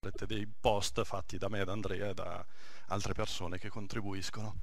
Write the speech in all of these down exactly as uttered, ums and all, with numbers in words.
template, dei post fatti da me, da Andrea e da altre persone che contribuiscono.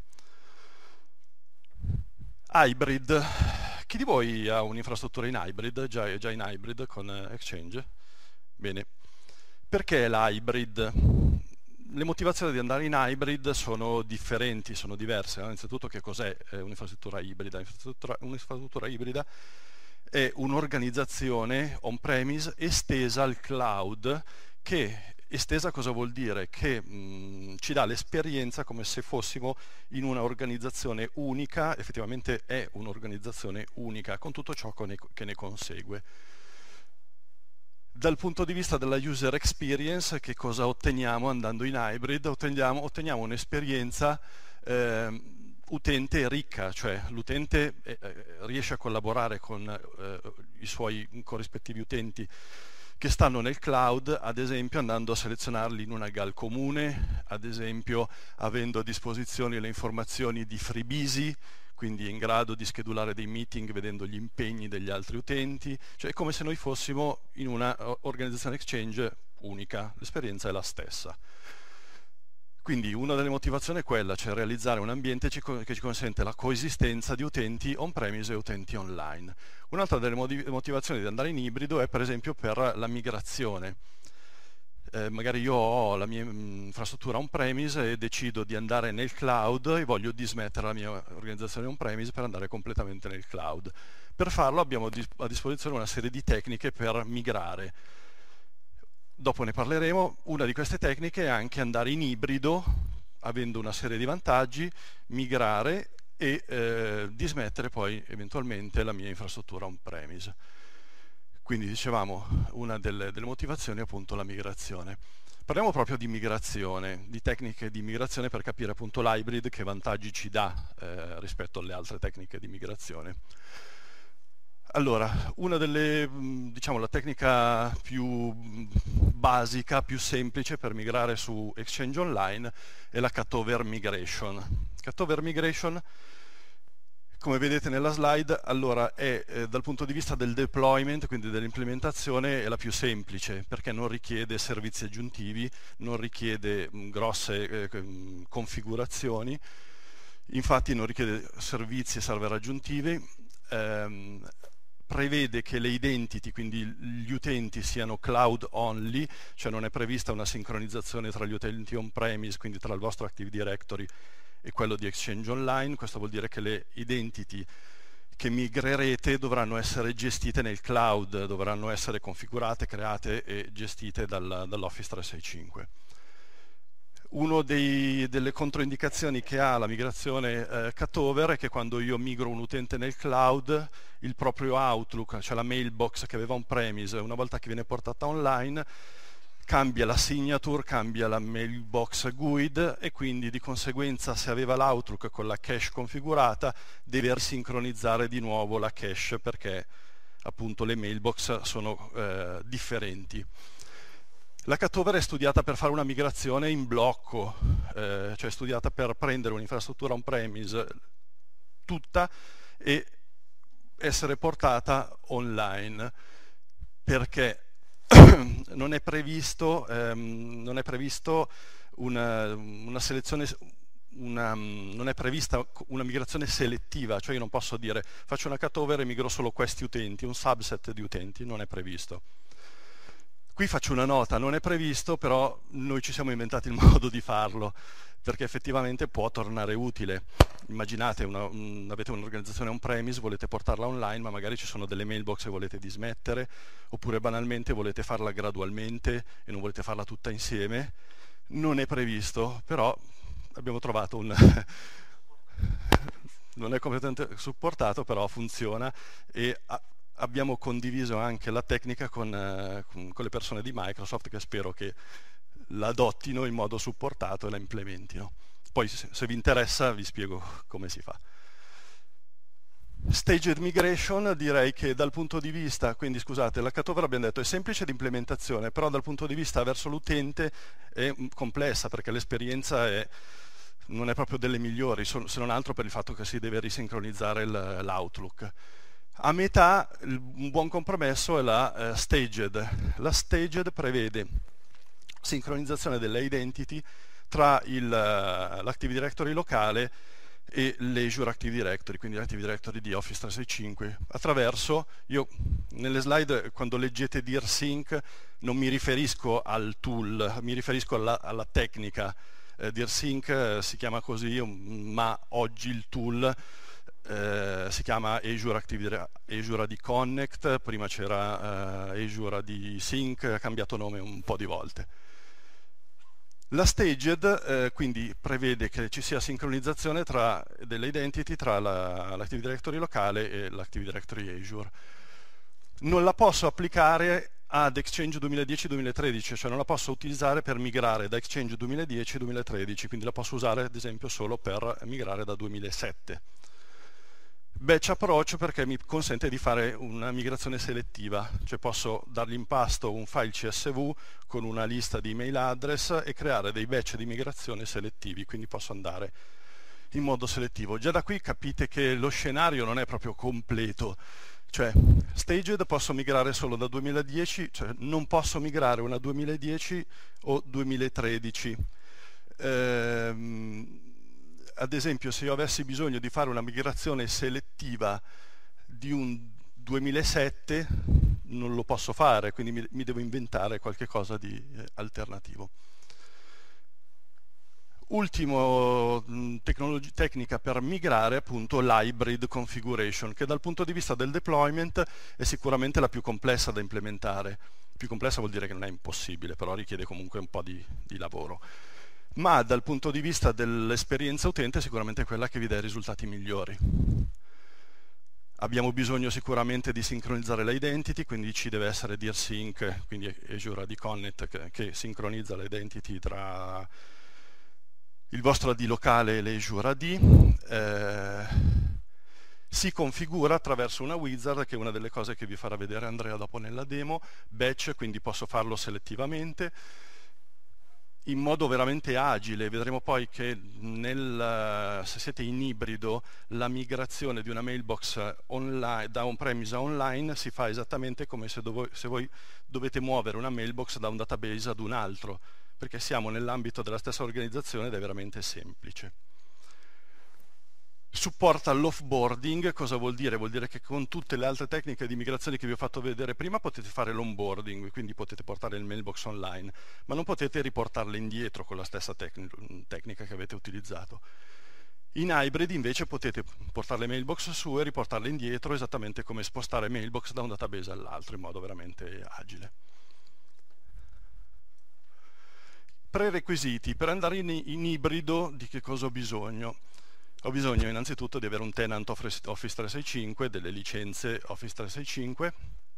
Hybrid. Chi di voi ha un'infrastruttura in hybrid? Già, è già in hybrid con Exchange? Bene. Perché l'hybrid? Le motivazioni di andare in hybrid sono differenti, sono diverse. Innanzitutto, che cos'è un'infrastruttura ibrida? Un'infrastruttura, un'infrastruttura ibrida è un'organizzazione on-premise estesa al cloud, che estesa cosa vuol dire? Che mh, ci dà l'esperienza come se fossimo in una organizzazione unica, effettivamente è un'organizzazione unica, con tutto ciò che ne consegue. Dal punto di vista della user experience, che cosa otteniamo andando in hybrid? Otteniamo, otteniamo un'esperienza eh, utente ricca, cioè l'utente eh, riesce a collaborare con eh, i suoi corrispettivi utenti che stanno nel cloud, ad esempio andando a selezionarli in una G A L comune, ad esempio avendo a disposizione le informazioni di FreeBusy, quindi in grado di schedulare dei meeting vedendo gli impegni degli altri utenti, cioè è come se noi fossimo in una organizzazione Exchange unica, l'esperienza è la stessa. Quindi una delle motivazioni è quella, cioè realizzare un ambiente che ci consente la coesistenza di utenti on-premise e utenti online. Un'altra delle motivazioni di andare in ibrido è per esempio per la migrazione. Eh, magari io ho la mia infrastruttura on-premise e decido di andare nel cloud e voglio dismettere la mia organizzazione on-premise per andare completamente nel cloud. Per farlo abbiamo a disposizione una serie di tecniche per migrare. Dopo ne parleremo. Una di queste tecniche è anche andare in ibrido, avendo una serie di vantaggi, migrare e eh, dismettere poi eventualmente la mia infrastruttura on-premise. Quindi dicevamo, una delle, delle motivazioni è appunto la migrazione. Parliamo proprio di migrazione, di tecniche di migrazione per capire appunto l'hybrid che vantaggi ci dà eh, rispetto alle altre tecniche di migrazione. Allora, una delle, diciamo, la tecnica più basica, più semplice per migrare su Exchange Online è la cutover migration. Cutover migration, come vedete nella slide, allora è eh, dal punto di vista del deployment, quindi dell'implementazione, è la più semplice, perché non richiede servizi aggiuntivi, non richiede mh, grosse eh, configurazioni, infatti non richiede servizi e server aggiuntivi, ehm, prevede che le identity, quindi gli utenti, siano cloud only, cioè non è prevista una sincronizzazione tra gli utenti on-premise, quindi tra il vostro Active Directory e quello di Exchange Online. Questo vuol dire che le identity che migrerete dovranno essere gestite nel cloud, dovranno essere configurate, create e gestite dal, dall'Office trecentosessantacinque. Una delle controindicazioni che ha la migrazione eh, cutover è che quando io migro un utente nel cloud, il proprio Outlook, cioè la mailbox che aveva on-premise, una volta che viene portata online, cambia la signature, cambia la mailbox G U I D e quindi di conseguenza, se aveva l'Outlook con la cache configurata, deve risincronizzare di nuovo la cache perché appunto le mailbox sono eh, differenti. La cutover è studiata per fare una migrazione in blocco, eh, cioè studiata per prendere un'infrastruttura on-premise tutta e essere portata online, perché non è previsto, ehm, non è previsto una, una selezione, una, non è prevista una migrazione selettiva, cioè io non posso dire faccio una cutover e migro solo questi utenti, un subset di utenti, non è previsto. Qui faccio una nota, non è previsto, però noi ci siamo inventati il modo di farlo, perché effettivamente può tornare utile. Immaginate, una, un, avete un'organizzazione on-premise, volete portarla online, ma magari ci sono delle mailbox che volete dismettere, oppure banalmente volete farla gradualmente e non volete farla tutta insieme. Non è previsto, però abbiamo trovato un... non è completamente supportato, però funziona e... Ha, abbiamo condiviso anche la tecnica con, eh, con le persone di Microsoft, che spero che la adottino in modo supportato e la implementino. Poi se, se vi interessa vi spiego come si fa. Staged migration, direi che dal punto di vista, quindi scusate, la cutover abbiamo detto è semplice di implementazione, però dal punto di vista verso l'utente è complessa, perché l'esperienza è, non è proprio delle migliori, se non altro per il fatto che si deve risincronizzare l'Outlook. A metà, un buon compromesso è la uh, staged. La staged prevede sincronizzazione delle identity tra l'Active Directory locale e l'Azure Active Directory, quindi l'Active Directory di Office trecentosessantacinque, attraverso, io nelle slide quando leggete dir sync non mi riferisco al tool, mi riferisco alla, alla tecnica. eh, dir sync eh, si chiama così, ma oggi il tool eh, si chiama Azure Active Azure A D Connect, prima c'era eh, Azure A D Sync, ha cambiato nome un po' di volte. La staged eh, quindi prevede che ci sia sincronizzazione tra delle identity tra l'Active la, Directory locale e l'Active Directory Azure. Non la posso applicare ad Exchange duemiladieci duemilatredici, cioè non la posso utilizzare per migrare da Exchange duemiladieci duemilatredici, quindi la posso usare ad esempio solo per migrare da duemilasette. Batch approach perché mi consente di fare una migrazione selettiva, cioè posso dargli in pasto un file C S V con una lista di email address e creare dei batch di migrazione selettivi, quindi posso andare in modo selettivo. Già da qui capite che lo scenario non è proprio completo, cioè staged posso migrare solo da duemiladieci, cioè non posso migrare una duemiladieci o duemilatredici. Ehm, ad esempio se io avessi bisogno di fare una migrazione selettiva di un duemilasette non lo posso fare, quindi mi, mi devo inventare qualche cosa di eh, alternativo. Ultimo tecnica per migrare, appunto l'hybrid configuration, che dal punto di vista del deployment è sicuramente la più complessa da implementare. Più complessa vuol dire che non è impossibile, però richiede comunque un po' di, di lavoro. Ma dal punto di vista dell'esperienza utente è sicuramente quella che vi dà i risultati migliori. Abbiamo bisogno sicuramente di sincronizzare le identity, quindi ci deve essere dir sync, quindi Azure A D Connect che, che sincronizza le identity tra il vostro A D locale e l'Azure A D. Eh, si configura attraverso una wizard, che è una delle cose che vi farà vedere Andrea dopo nella demo, batch, quindi posso farlo selettivamente, in modo veramente agile. Vedremo poi che nel, se siete in ibrido la migrazione di una mailbox online, da on-premise a online si fa esattamente come se, dov se voi dovete muovere una mailbox da un database ad un altro, perché siamo nell'ambito della stessa organizzazione ed è veramente semplice. Supporta l'offboarding. Cosa vuol dire? Vuol dire che con tutte le altre tecniche di migrazione che vi ho fatto vedere prima potete fare l'onboarding, quindi potete portare il mailbox online, ma non potete riportarle indietro con la stessa tec tecnica che avete utilizzato. In hybrid invece potete portare le mailbox su e riportarle indietro, esattamente come spostare mailbox da un database all'altro in modo veramente agile. Prerequisiti. Per andare in, in ibrido di che cosa ho bisogno? Ho bisogno innanzitutto di avere un tenant Office trecentosessantacinque, delle licenze Office trecentosessantacinque.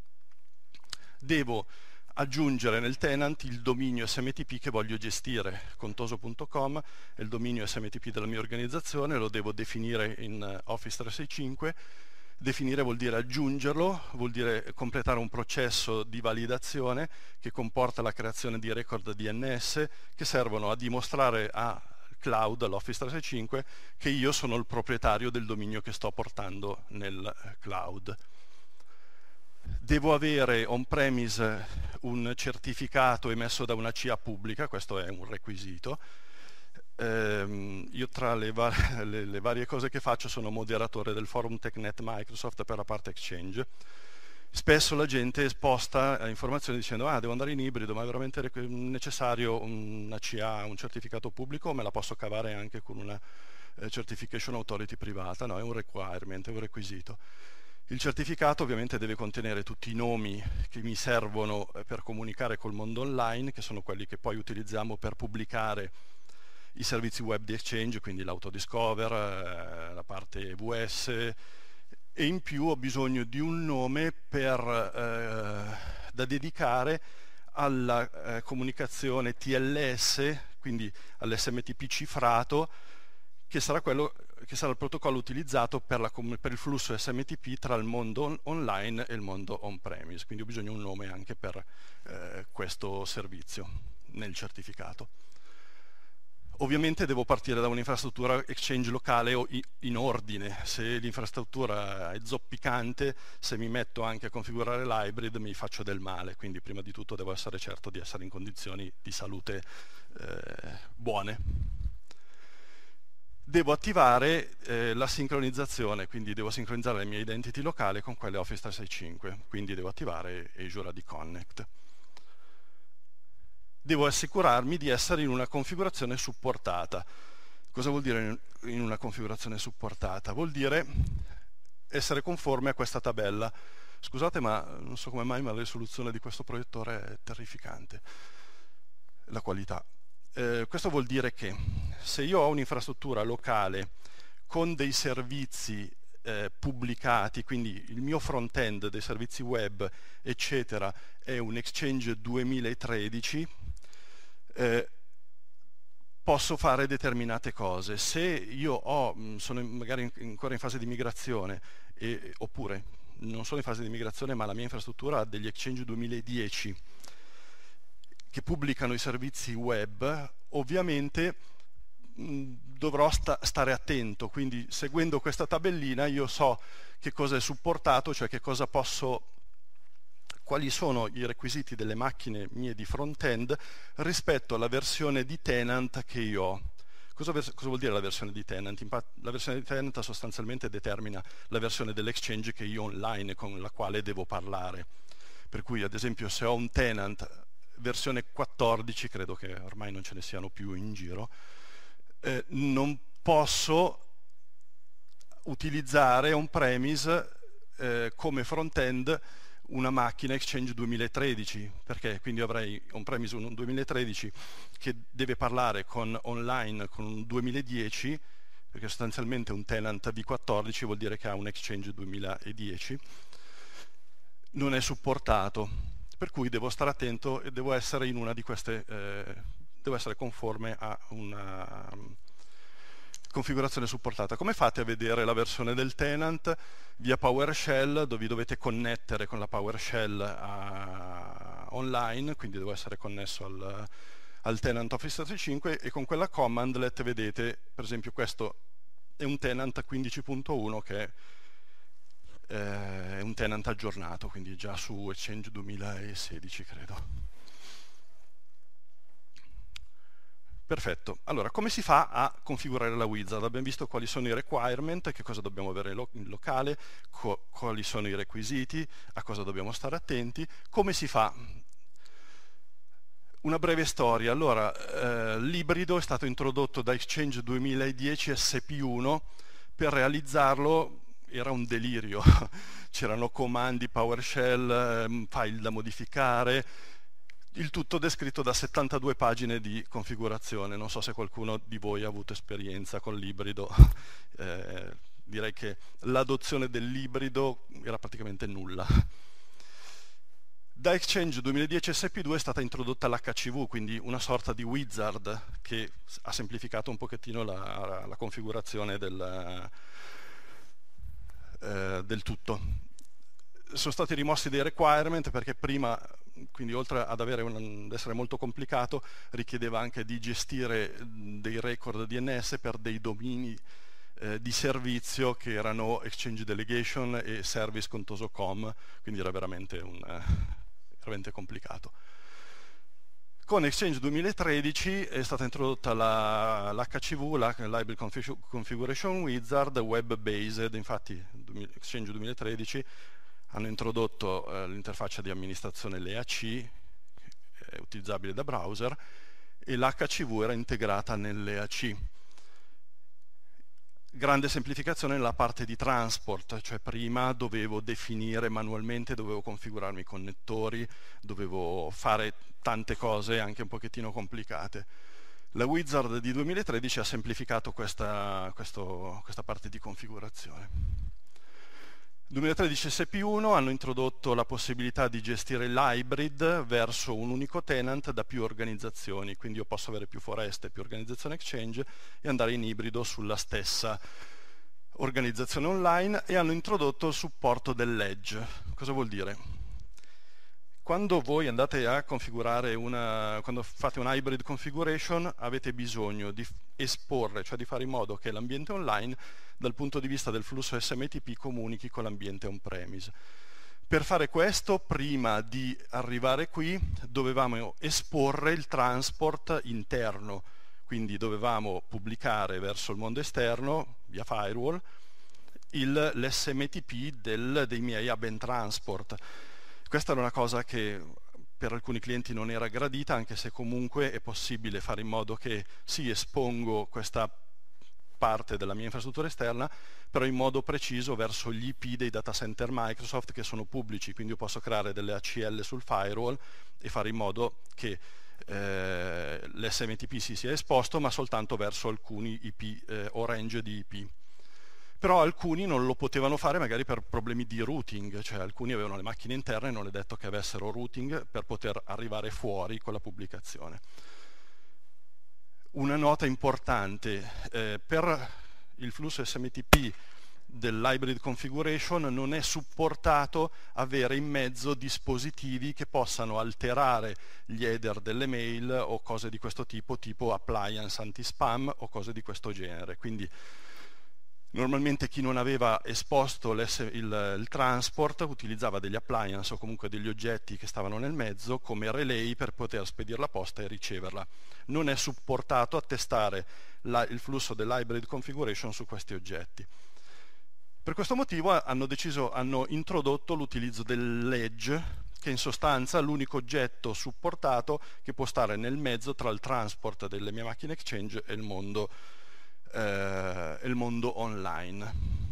Devo aggiungere nel tenant il dominio S M T P che voglio gestire. Contoso punto com è il dominio S M T P della mia organizzazione, lo devo definire in Office trecentosessantacinque. Definire vuol dire aggiungerlo, vuol dire completare un processo di validazione che comporta la creazione di record D N S che servono a dimostrare a cloud, all'Office trecentosessantacinque, che io sono il proprietario del dominio che sto portando nel cloud. Devo avere on-premise un certificato emesso da una C A pubblica, questo è un requisito. Eh, io tra le, va le, le varie cose che faccio sono moderatore del forum TechNet Microsoft per la parte Exchange. Spesso la gente sposta informazioni dicendo ah, devo andare in ibrido, ma è veramente necessario una C A, un certificato pubblico, o me la posso cavare anche con una eh, certification authority privata? No, è un requirement, è un requisito. Il certificato ovviamente deve contenere tutti i nomi che mi servono per comunicare col mondo online, che sono quelli che poi utilizziamo per pubblicare i servizi web di Exchange, quindi l'autodiscover, eh, la parte E W S, e in più ho bisogno di un nome per, eh, da dedicare alla eh, comunicazione T L S, quindi all'S M T P cifrato, che sarà, quello, che sarà il protocollo utilizzato per, la, per il flusso S M T P tra il mondo on online e il mondo on-premise, quindi ho bisogno di un nome anche per eh, questo servizio nel certificato. Ovviamente devo partire da un'infrastruttura Exchange locale o in ordine. Se l'infrastruttura è zoppicante, se mi metto anche a configurare l'hybrid mi faccio del male, quindi prima di tutto devo essere certo di essere in condizioni di salute eh, buone. Devo attivare eh, la sincronizzazione, quindi devo sincronizzare le mie identity locali con quelle Office trecentosessantacinque, quindi devo attivare Azure A D Connect. Devo assicurarmi di essere in una configurazione supportata. Cosa vuol dire in una configurazione supportata? Vuol dire essere conforme a questa tabella. Scusate, ma non so come mai, ma la risoluzione di questo proiettore è terrificante, la qualità. Eh, questo vuol dire che se io ho un'infrastruttura locale con dei servizi eh, pubblicati, quindi il mio front-end dei servizi web, eccetera, è un Exchange duemilatredici, Eh, posso fare determinate cose. Se io ho, sono magari ancora in fase di migrazione, e, oppure non sono in fase di migrazione ma la mia infrastruttura ha degli Exchange duemiladieci che pubblicano i servizi web, ovviamente mh, dovrò sta, stare attento, quindi seguendo questa tabellina io so che cosa è supportato, cioè che cosa posso, quali sono i requisiti delle macchine mie di front-end rispetto alla versione di tenant che io ho. Cosa, cosa vuol dire la versione di tenant? Infatti, la versione di tenant sostanzialmente determina la versione dell'Exchange che io ho online con la quale devo parlare. Per cui, ad esempio, se ho un tenant versione quattordici, credo che ormai non ce ne siano più in giro, eh, non posso utilizzare on-premise eh, come front-end una macchina Exchange duemilatredici, perché quindi avrei on-premise un duemilatredici che deve parlare con online con un duemiladieci, perché sostanzialmente un tenant V quattordici vuol dire che ha un Exchange duemiladieci, non è supportato, per cui devo stare attento e devo essere in una di queste, eh, devo essere conforme a una configurazione supportata. Come fate a vedere la versione del tenant? Via PowerShell, dove vi dovete connettere con la PowerShell a, online, quindi devo essere connesso al, al tenant Office trecentosessantacinque, e con quella commandlet vedete, per esempio, questo è un tenant quindici punto uno che è, eh, è un tenant aggiornato, quindi già su Exchange duemilasedici credo. Perfetto, allora come si fa a configurare la wizard? Abbiamo visto quali sono i requirement, che cosa dobbiamo avere in locale, quali sono i requisiti, a cosa dobbiamo stare attenti. Come si fa? Una breve storia. Allora, eh, l'ibrido è stato introdotto da Exchange duemiladieci S P uno. Per realizzarlo era un delirio, c'erano comandi PowerShell, file da modificare, il tutto descritto da settantadue pagine di configurazione. Non so se qualcuno di voi ha avuto esperienza con l'ibrido. Eh, direi che l'adozione dell'ibrido era praticamente nulla. Da Exchange duemiladieci S P due è stata introdotta l'H C V, quindi una sorta di wizard che ha semplificato un pochettino la, la configurazione del, eh, del tutto. Sono stati rimossi dei requirement perché prima, quindi oltre ad, avere un, ad essere molto complicato, richiedeva anche di gestire dei record D N S per dei domini eh, di servizio che erano Exchange Delegation e Service Contoso punto com, quindi era veramente, un, eh, veramente complicato. Con Exchange duemilatredici è stata introdotta l'H C V, la Library Configuration Wizard, web-based. Infatti Exchange duemilatredici hanno introdotto eh, l'interfaccia di amministrazione L E A C, è utilizzabile da browser, e l'H C V era integrata nell'E A C. Grande semplificazione nella parte di transport, cioè prima dovevo definire manualmente, dovevo configurarmi i connettori, dovevo fare tante cose anche un pochettino complicate. La Wizard di duemilatredici ha semplificato questa, questo, questa parte di configurazione. duemilatredici S P uno hanno introdotto la possibilità di gestire l'hybrid verso un unico tenant da più organizzazioni, quindi io posso avere più foreste, più organizzazioni Exchange e andare in ibrido sulla stessa organizzazione online, e hanno introdotto il supporto dell'edge. Cosa vuol dire? Quando voi andate a configurare una, quando fate un hybrid configuration, avete bisogno di esporre, cioè di fare in modo che l'ambiente online, dal punto di vista del flusso S M T P, comunichi con l'ambiente on-premise. Per fare questo, prima di arrivare qui, dovevamo esporre il transport interno, quindi dovevamo pubblicare verso il mondo esterno, via firewall, l'S M T P del, dei miei hub and transport. Questa era una cosa che per alcuni clienti non era gradita, anche se comunque è possibile fare in modo che sì, espongo questa parte della mia infrastruttura esterna, però in modo preciso verso gli I P dei data center Microsoft che sono pubblici, quindi io posso creare delle A C L sul firewall e fare in modo che eh, l'S M T P si sia esposto, ma soltanto verso alcuni I P eh, o range di I P. Però alcuni non lo potevano fare magari per problemi di routing, cioè alcuni avevano le macchine interne e non è detto che avessero routing per poter arrivare fuori con la pubblicazione. Una nota importante, eh, per il flusso S M T P dell'hybrid configuration non è supportato avere in mezzo dispositivi che possano alterare gli header delle mail o cose di questo tipo, tipo appliance anti-spam o cose di questo genere. Quindi normalmente chi non aveva esposto il, il transport utilizzava degli appliance o comunque degli oggetti che stavano nel mezzo come relay per poter spedire la posta e riceverla. Non è supportato attestare la, il flusso dell'hybrid configuration su questi oggetti. Per questo motivo hanno, deciso, hanno introdotto l'utilizzo dell'edge, che in sostanza è l'unico oggetto supportato che può stare nel mezzo tra il transport delle mie macchine Exchange e il mondo Eh, il mondo online.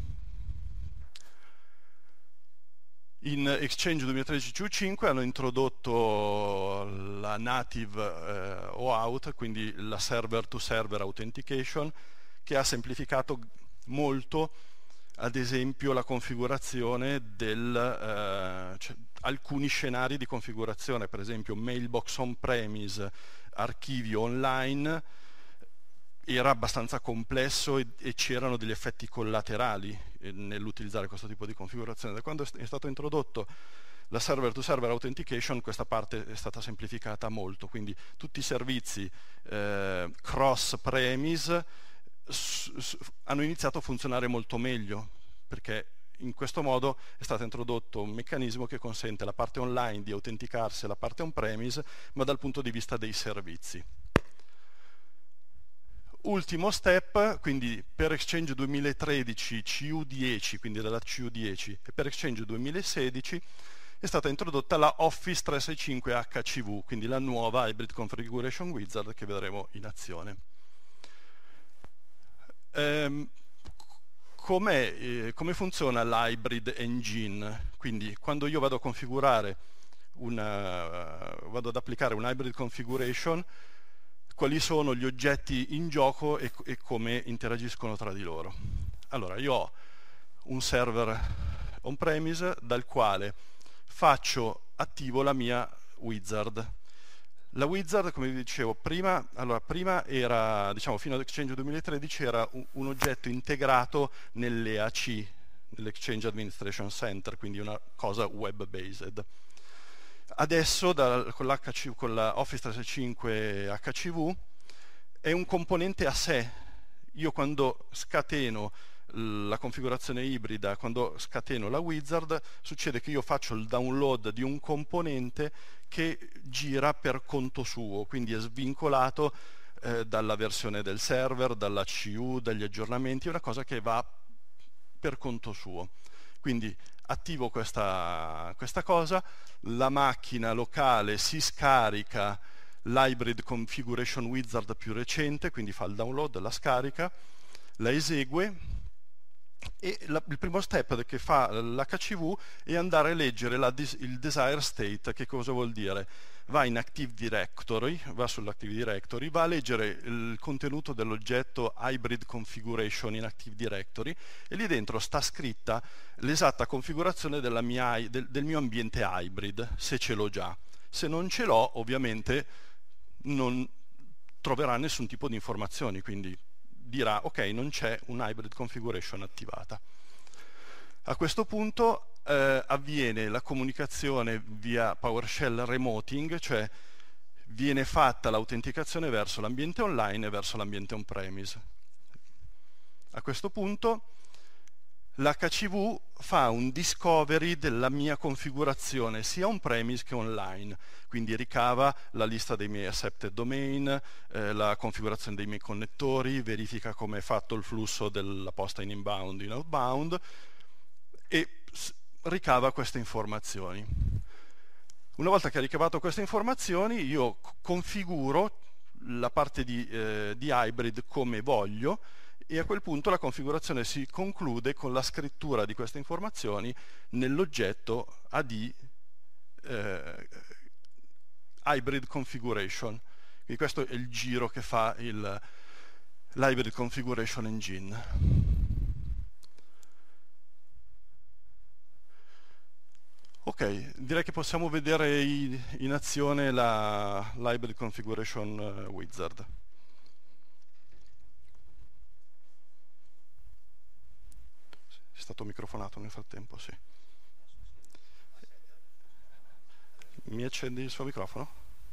In Exchange duemilatredici C U cinque hanno introdotto la native eh, O Auth, quindi la server to server authentication, che ha semplificato molto ad esempio la configurazione del eh, cioè, alcuni scenari di configurazione, per esempio mailbox on-premise, archivio online. Era abbastanza complesso e, e c'erano degli effetti collaterali eh, nell'utilizzare questo tipo di configurazione. Da quando è stato introdotto la server to server authentication, questa parte è stata semplificata molto, quindi tutti i servizi eh, cross premise hanno iniziato a funzionare molto meglio, perché in questo modo è stato introdotto un meccanismo che consente alla parte online di autenticarsi alla parte on premise, ma dal punto di vista dei servizi. Ultimo step, quindi per Exchange duemilatredici C U dieci, quindi dalla C U dieci, e per Exchange duemilasedici è stata introdotta la Office trecentosessantacinque H C V, quindi la nuova Hybrid Configuration Wizard che vedremo in azione. Ehm, eh, come funziona l'Hybrid Engine? Quindi quando io vado a configurare una, uh, vado ad applicare un Hybrid Configuration, quali sono gli oggetti in gioco e, e come interagiscono tra di loro. Allora, io ho un server on-premise dal quale faccio attivo la mia wizard. La wizard, come vi dicevo, prima, allora, prima era, diciamo, fino ad Exchange duemilatredici era un, un oggetto integrato nell'E A C, nell'Exchange Administration Center, quindi una cosa web-based. Adesso da, con, con la Office trecentosessantacinque H C V è un componente a sé. Io quando scateno la configurazione ibrida, quando scateno la wizard, succede che io faccio il download di un componente che gira per conto suo, quindi è svincolato eh, dalla versione del server, dalla C U, dagli aggiornamenti, è una cosa che va per conto suo. Quindi attivo questa, questa cosa, la macchina locale si scarica l'Hybrid Configuration Wizard più recente, quindi fa il download, la scarica, la esegue e la, il primo step che fa l'H C V è andare a leggere la, il desired state. Che cosa vuol dire? Va in Active Directory, va sull'Active Directory, va a leggere il contenuto dell'oggetto Hybrid Configuration in Active Directory e lì dentro sta scritta l'esatta configurazione della mia, del, del mio ambiente hybrid, se ce l'ho già. Se non ce l'ho, ovviamente non troverà nessun tipo di informazioni, quindi dirà ok, non c'è un Hybrid Configuration attivata. A questo punto eh, avviene la comunicazione via PowerShell remoting, cioè viene fatta l'autenticazione verso l'ambiente online e verso l'ambiente on-premise. A questo punto l'H C V fa un discovery della mia configurazione sia on-premise che online, quindi ricava la lista dei miei accepted domain, eh, la configurazione dei miei connettori, verifica come è fatto il flusso della posta in inbound e in outbound e ricava queste informazioni. Una volta che ha ricavato queste informazioni io configuro la parte di, eh, di hybrid come voglio, e a quel punto la configurazione si conclude con la scrittura di queste informazioni nell'oggetto A D eh, hybrid configuration. Quindi questo è il giro che fa l'hybrid configuration engine. Ok, direi che possiamo vedere in azione la l'hybrid configuration wizard. È stato microfonato nel frattempo, sì. Mi accendi il suo microfono?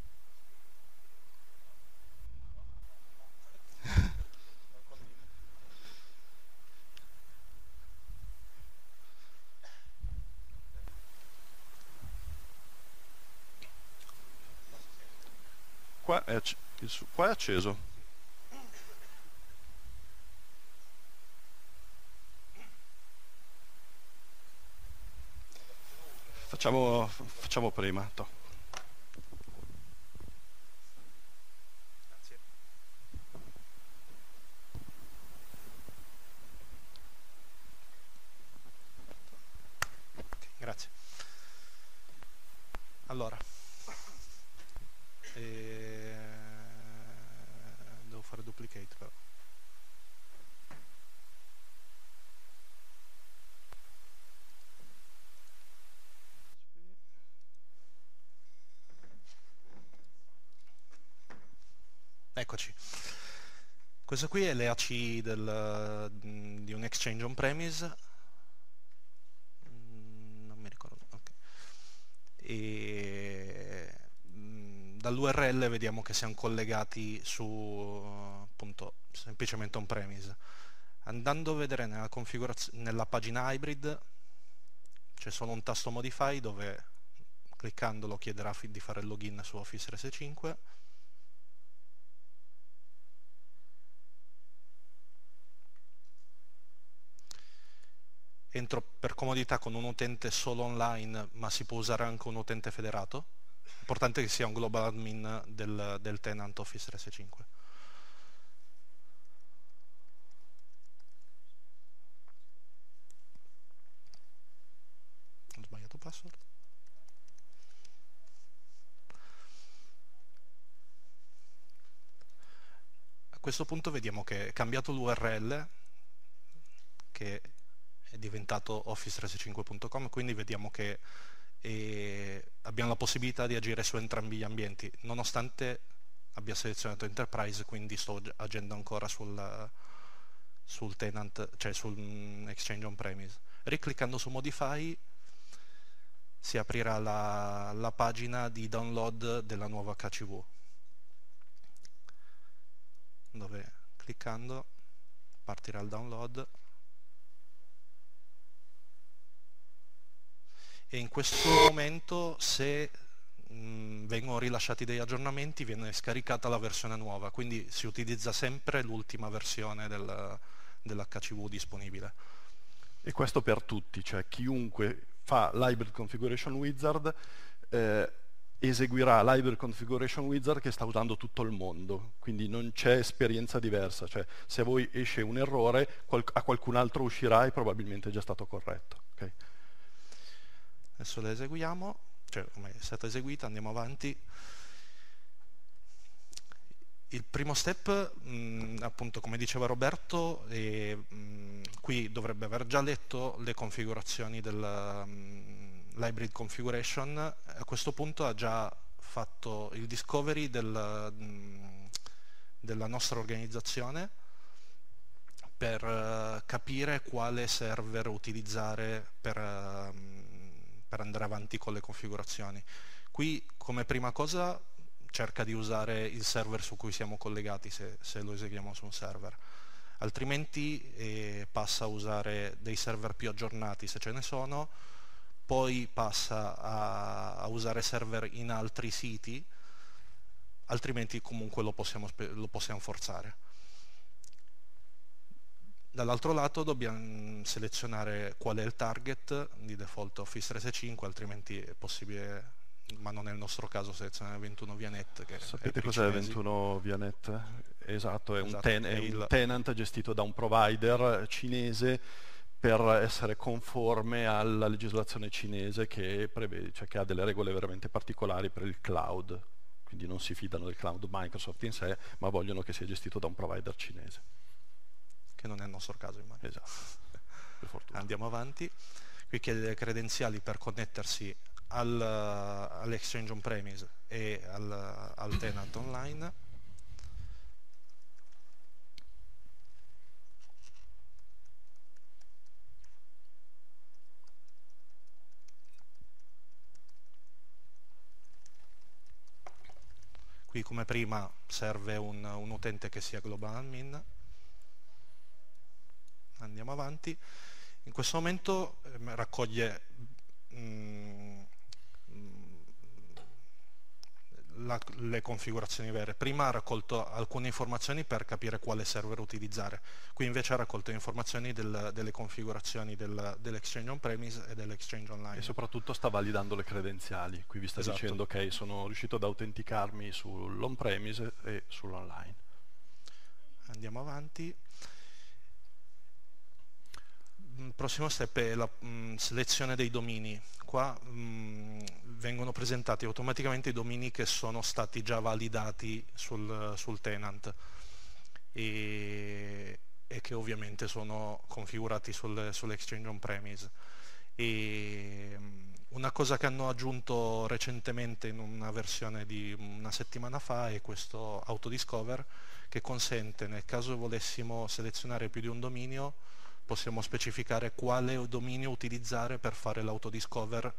Qua è, qua è acceso. Facciamo, facciamo prima. To. Grazie. Okay, grazie. Allora, eh, devo fare duplicate però. Eccoci. Questo qui è l'E A C del, di un Exchange on-premise. Non mi ricordo. Okay. E dall'U R L vediamo che siamo collegati su appunto semplicemente on-premise. Andando a vedere nella configurazione, nella pagina hybrid c'è solo un tasto modify dove cliccandolo chiederà di fare il login su Office trecentosessantacinque. Entro per comodità con un utente solo online, ma si può usare anche un utente federato. Importante che sia un global admin del, del tenant Office trecentosessantacinque. Ho sbagliato password. A questo punto vediamo che è cambiato l'U R L, che è diventato office trecentosessantacinque punto com, quindi vediamo che eh, abbiamo la possibilità di agire su entrambi gli ambienti, nonostante abbia selezionato Enterprise, quindi sto agendo ancora sul, sul tenant, cioè sul Exchange on-premise. Ricliccando su Modify si aprirà la, la pagina di download della nuova H C V, dove cliccando partirà il download. E in questo momento, se mh, vengono rilasciati degli aggiornamenti, viene scaricata la versione nuova, quindi si utilizza sempre l'ultima versione del, dell'H C V disponibile. E questo per tutti, cioè chiunque fa l'Hybrid Configuration Wizard eh, eseguirà l'Hybrid Configuration Wizard che sta usando tutto il mondo, quindi non c'è esperienza diversa, cioè se a voi esce un errore, qual a qualcun altro uscirà e probabilmente è già stato corretto. Okay? Adesso la eseguiamo, cioè come è stata eseguita, andiamo avanti. Il primo step, mh, appunto come diceva Roberto, è, mh, qui dovrebbe aver già letto le configurazioni dell'hybrid configuration. A questo punto ha già fatto il discovery del, mh, della nostra organizzazione, per uh, capire quale server utilizzare per, uh, per andare avanti con le configurazioni. Qui come prima cosa cerca di usare il server su cui siamo collegati se, se lo eseguiamo su un server, altrimenti eh, passa a usare dei server più aggiornati se ce ne sono, poi passa a, a usare server in altri siti, altrimenti comunque lo possiamo, lo possiamo forzare. Dall'altro lato dobbiamo selezionare qual è il target, di default Office trecentosessantacinque, altrimenti è possibile, ma non è il nostro caso, selezionare ventuno via net. Che Sapete cos'è ventuno via net? Esatto, è, esatto, un, ten è il... un tenant gestito da un provider cinese per essere conforme alla legislazione cinese che, prevede, cioè che ha delle regole veramente particolari per il cloud, quindi non si fidano del cloud Microsoft in sé, ma vogliono che sia gestito da un provider cinese. Che non è il nostro caso, immagino. Esatto, per fortuna. Andiamo avanti. Qui chiede le credenziali per connettersi al, all'Exchange on-premise e al, al tenant online. Qui come prima serve un, un utente che sia global admin. Andiamo avanti. In questo momento eh, raccoglie mh, la, le configurazioni vere. Prima ha raccolto alcune informazioni per capire quale server utilizzare, qui invece ha raccolto informazioni del, delle configurazioni del, dell'Exchange on-premise e dell'Exchange online. E soprattutto sta validando le credenziali, qui vi sta esatto. dicendo ok, sono riuscito ad autenticarmi sull'on-premise e sull'online. Andiamo avanti. Il prossimo step è la mh, selezione dei domini. Qua mh, vengono presentati automaticamente i domini che sono stati già validati sul, sul tenant e, e che ovviamente sono configurati sul, sull'Exchange on-premise. E mh, una cosa che hanno aggiunto recentemente in una versione di una settimana fa è questo autodiscover, che consente, nel caso volessimo selezionare più di un dominio, possiamo specificare quale dominio utilizzare per fare l'autodiscover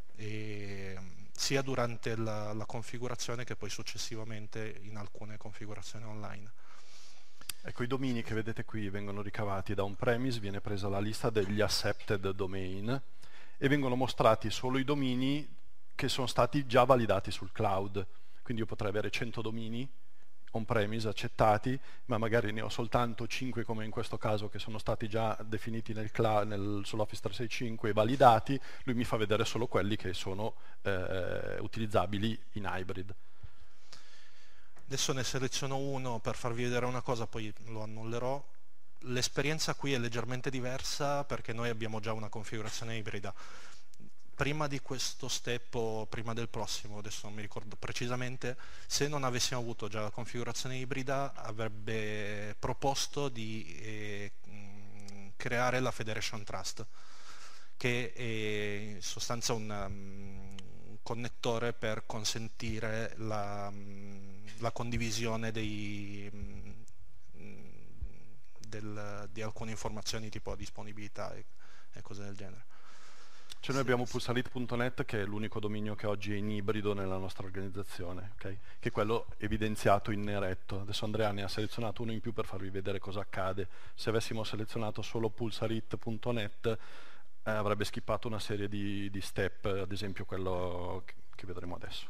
sia durante la, la configurazione che poi successivamente in alcune configurazioni online. Ecco, i domini che vedete qui vengono ricavati da on-premise, viene presa la lista degli accepted domain e vengono mostrati solo i domini che sono stati già validati sul cloud. Quindi io potrei avere cento domini on-premise accettati, ma magari ne ho soltanto cinque come in questo caso che sono stati già definiti nel nel, sull'Office trecentosessantacinque e validati, lui mi fa vedere solo quelli che sono eh, utilizzabili in hybrid. Adesso ne seleziono uno per farvi vedere una cosa, poi lo annullerò. L'esperienza qui è leggermente diversa perché noi abbiamo già una configurazione ibrida. Prima di questo step o prima del prossimo, adesso non mi ricordo precisamente, se non avessimo avuto già la configurazione ibrida avrebbe proposto di eh, creare la Federation Trust, che è in sostanza un, um, un connettore per consentire la, um, la condivisione dei, um, del, di alcune informazioni tipo disponibilità e, e cose del genere. Cioè noi abbiamo pulsarit punto net che è l'unico dominio che oggi è in ibrido nella nostra organizzazione, okay? Che è quello evidenziato in neretto. Adesso Andrea ne ha selezionato uno in più per farvi vedere cosa accade. Se avessimo selezionato solo pulsarit punto net eh, avrebbe skippato una serie di, di step, ad esempio quello che, che vedremo adesso.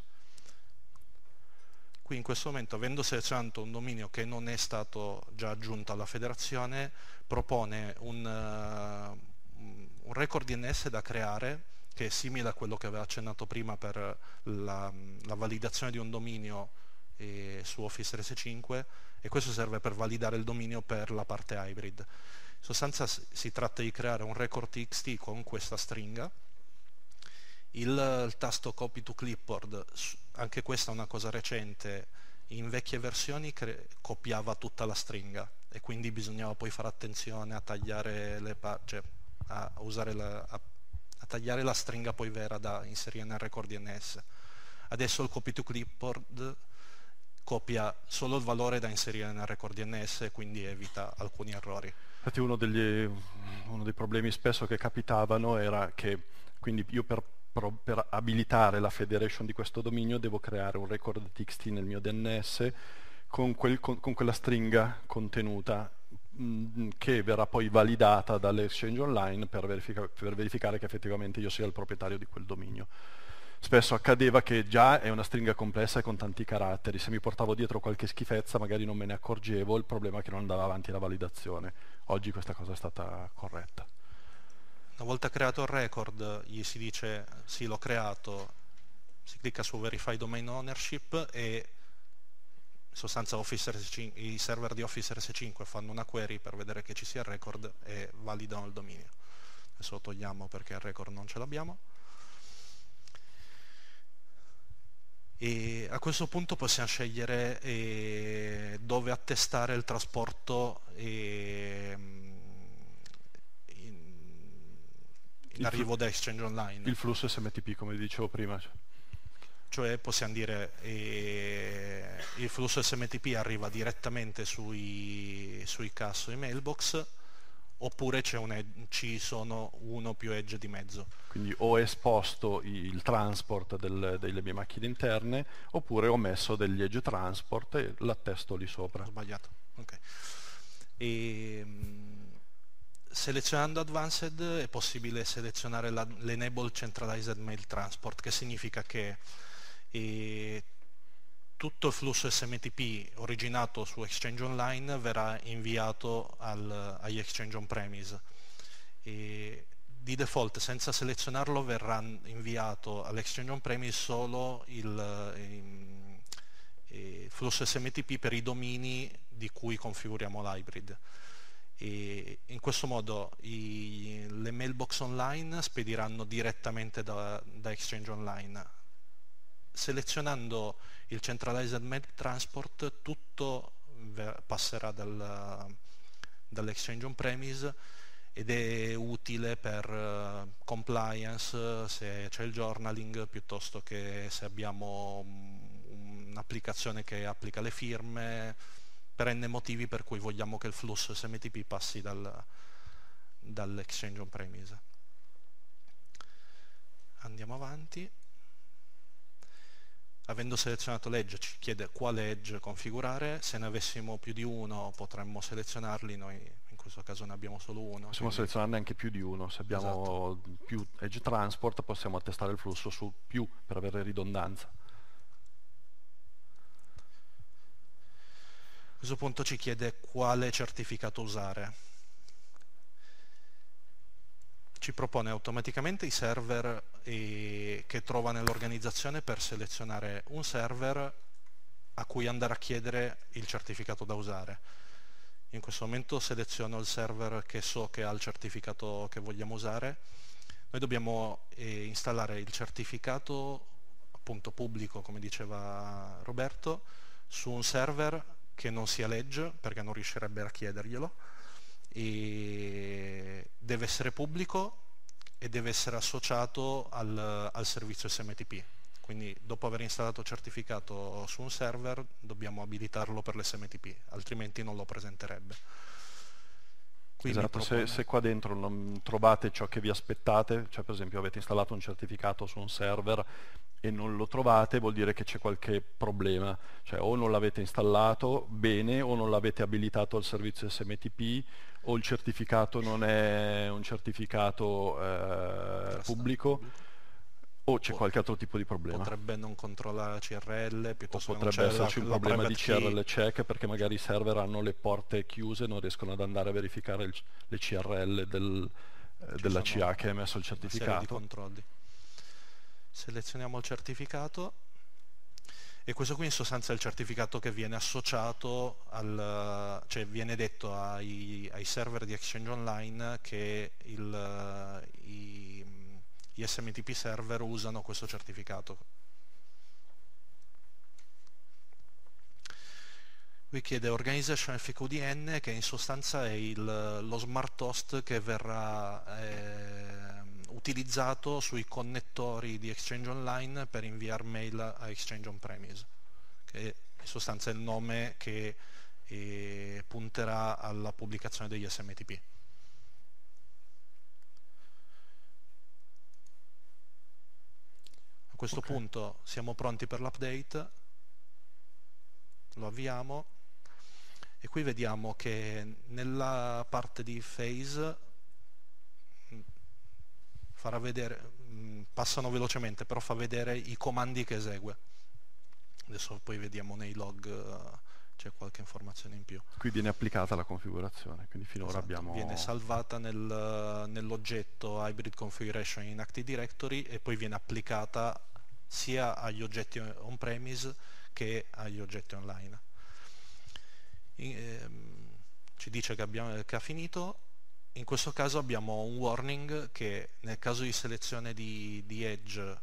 Qui in questo momento, avendo selezionato un dominio che non è stato già aggiunto alla federazione, propone un... Uh, un record D N S da creare che è simile a quello che aveva accennato prima per la, la validazione di un dominio eh, su Office trecentosessantacinque, e questo serve per validare il dominio per la parte hybrid. In sostanza si tratta di creare un record T X T con questa stringa, il, il tasto copy to clipboard, anche questa è una cosa recente, in vecchie versioni copiava tutta la stringa e quindi bisognava poi fare attenzione a tagliare le pagine, a usare la, a, a tagliare la stringa poi vera da inserire nel record D N S. Adesso il copy to clipboard copia solo il valore da inserire nel record D N S, quindi evita alcuni errori. Infatti uno, degli, uno dei problemi spesso che capitavano era che quindi io per, per abilitare la federation di questo dominio devo creare un record txt nel mio D N S con, quel, con, con quella stringa contenuta mh, che verrà poi validata dall'Exchange Online per, verifica, per verificare che effettivamente io sia il proprietario di quel dominio. Spesso accadeva che già è una stringa complessa e con tanti caratteri, se mi portavo dietro qualche schifezza magari non me ne accorgevo, il problema è che non andava avanti la validazione. Oggi questa cosa è stata corretta. Una volta creato il record gli si dice sì, l'ho creato, si clicca su Verify Domain Ownership e in sostanza Office R S cinque, i server di Office R S cinque fanno una query per vedere che ci sia il record e validano il dominio. Adesso lo togliamo perché il record non ce l'abbiamo. E a questo punto possiamo scegliere eh, dove attestare il trasporto eh, in, in arrivo da Exchange Online. Il flusso S M T P, come dicevo prima. Cioè possiamo dire eh, il flusso S M T P arriva direttamente sui, sui cache o i mailbox, oppure un ci sono uno o più edge di mezzo. Quindi ho esposto il transport del, delle mie macchine interne, oppure ho messo degli edge transport e l'attesto lì sopra. Ho sbagliato. Okay. E, selezionando Advanced è possibile selezionare l'Enable Centralized Mail Transport, che significa che e, tutto il flusso S M T P originato su Exchange Online verrà inviato al, agli Exchange on-premise. Di default, senza selezionarlo, verrà inviato all'Exchange on-premise solo il, il, il flusso S M T P per i domini di cui configuriamo l'hybrid. E in questo modo i, le mailbox online spediranno direttamente da, da Exchange Online. Selezionando il Centralized Mail Transport, tutto passerà dal, dall'Exchange on-premise ed è utile per uh, compliance, se c'è il journaling, piuttosto che se abbiamo un'applicazione che applica le firme, per n motivi per cui vogliamo che il flusso S M T P passi dal, dall'Exchange on-premise. Andiamo avanti. Avendo selezionato l'edge ci chiede quale edge configurare, se ne avessimo più di uno potremmo selezionarli, noi in questo caso ne abbiamo solo uno. Possiamo quindi... selezionarne anche più di uno, se abbiamo esatto. più edge transport possiamo attestare il flusso su più per avere ridondanza. A questo punto ci chiede quale certificato usare. Ci propone automaticamente i server eh, che trova nell'organizzazione per selezionare un server a cui andare a chiedere il certificato da usare. In questo momento seleziono il server che so che ha il certificato che vogliamo usare. Noi dobbiamo eh, installare il certificato appunto pubblico, come diceva Roberto, su un server che non sia l'edge, perché non riuscirebbe a chiederglielo, e deve essere pubblico e deve essere associato al, al servizio S M T P. Quindi dopo aver installato il certificato su un server dobbiamo abilitarlo per l'S M T P, altrimenti non lo presenterebbe. Quindi esatto, propone... se, se qua dentro non trovate ciò che vi aspettate, cioè per esempio avete installato un certificato su un server e non lo trovate, vuol dire che c'è qualche problema, cioè o non l'avete installato bene o non l'avete abilitato al servizio S M T P o il certificato non è un certificato eh, pubblico o c'è qualche altro tipo di problema. Potrebbe non controllare C R L, piuttosto o potrebbe che non esserci la, un la problema di C R L key. check, perché magari i server hanno le porte chiuse e non riescono ad andare a verificare il, le C R L del, eh, della C A che ha emesso il certificato. Una serie di controlli. Selezioniamo il certificato e questo qui in sostanza è il certificato che viene associato al, cioè viene detto ai, ai server di Exchange Online che il, i, gli S M T P server usano questo certificato. Qui chiede Organization F Q D N, che in sostanza è il, lo smart host che verrà eh, utilizzato sui connettori di Exchange Online per inviare mail a Exchange on-premise. che in sostanza è il nome che eh, punterà alla pubblicazione degli S M T P. A questo okay. punto siamo pronti per l'update, lo avviamo e qui vediamo che nella parte di phase farà vedere, passano velocemente, però fa vedere i comandi che esegue. Adesso poi vediamo nei log, c'è qualche informazione in più. Qui viene applicata la configurazione, quindi finora esatto, abbiamo... viene salvata nel, nell'oggetto Hybrid Configuration in Active Directory e poi viene applicata sia agli oggetti on-premise che agli oggetti online. In, ehm, ci dice che, abbiamo, che ha finito. In questo caso abbiamo un warning che nel caso di selezione di, di Edge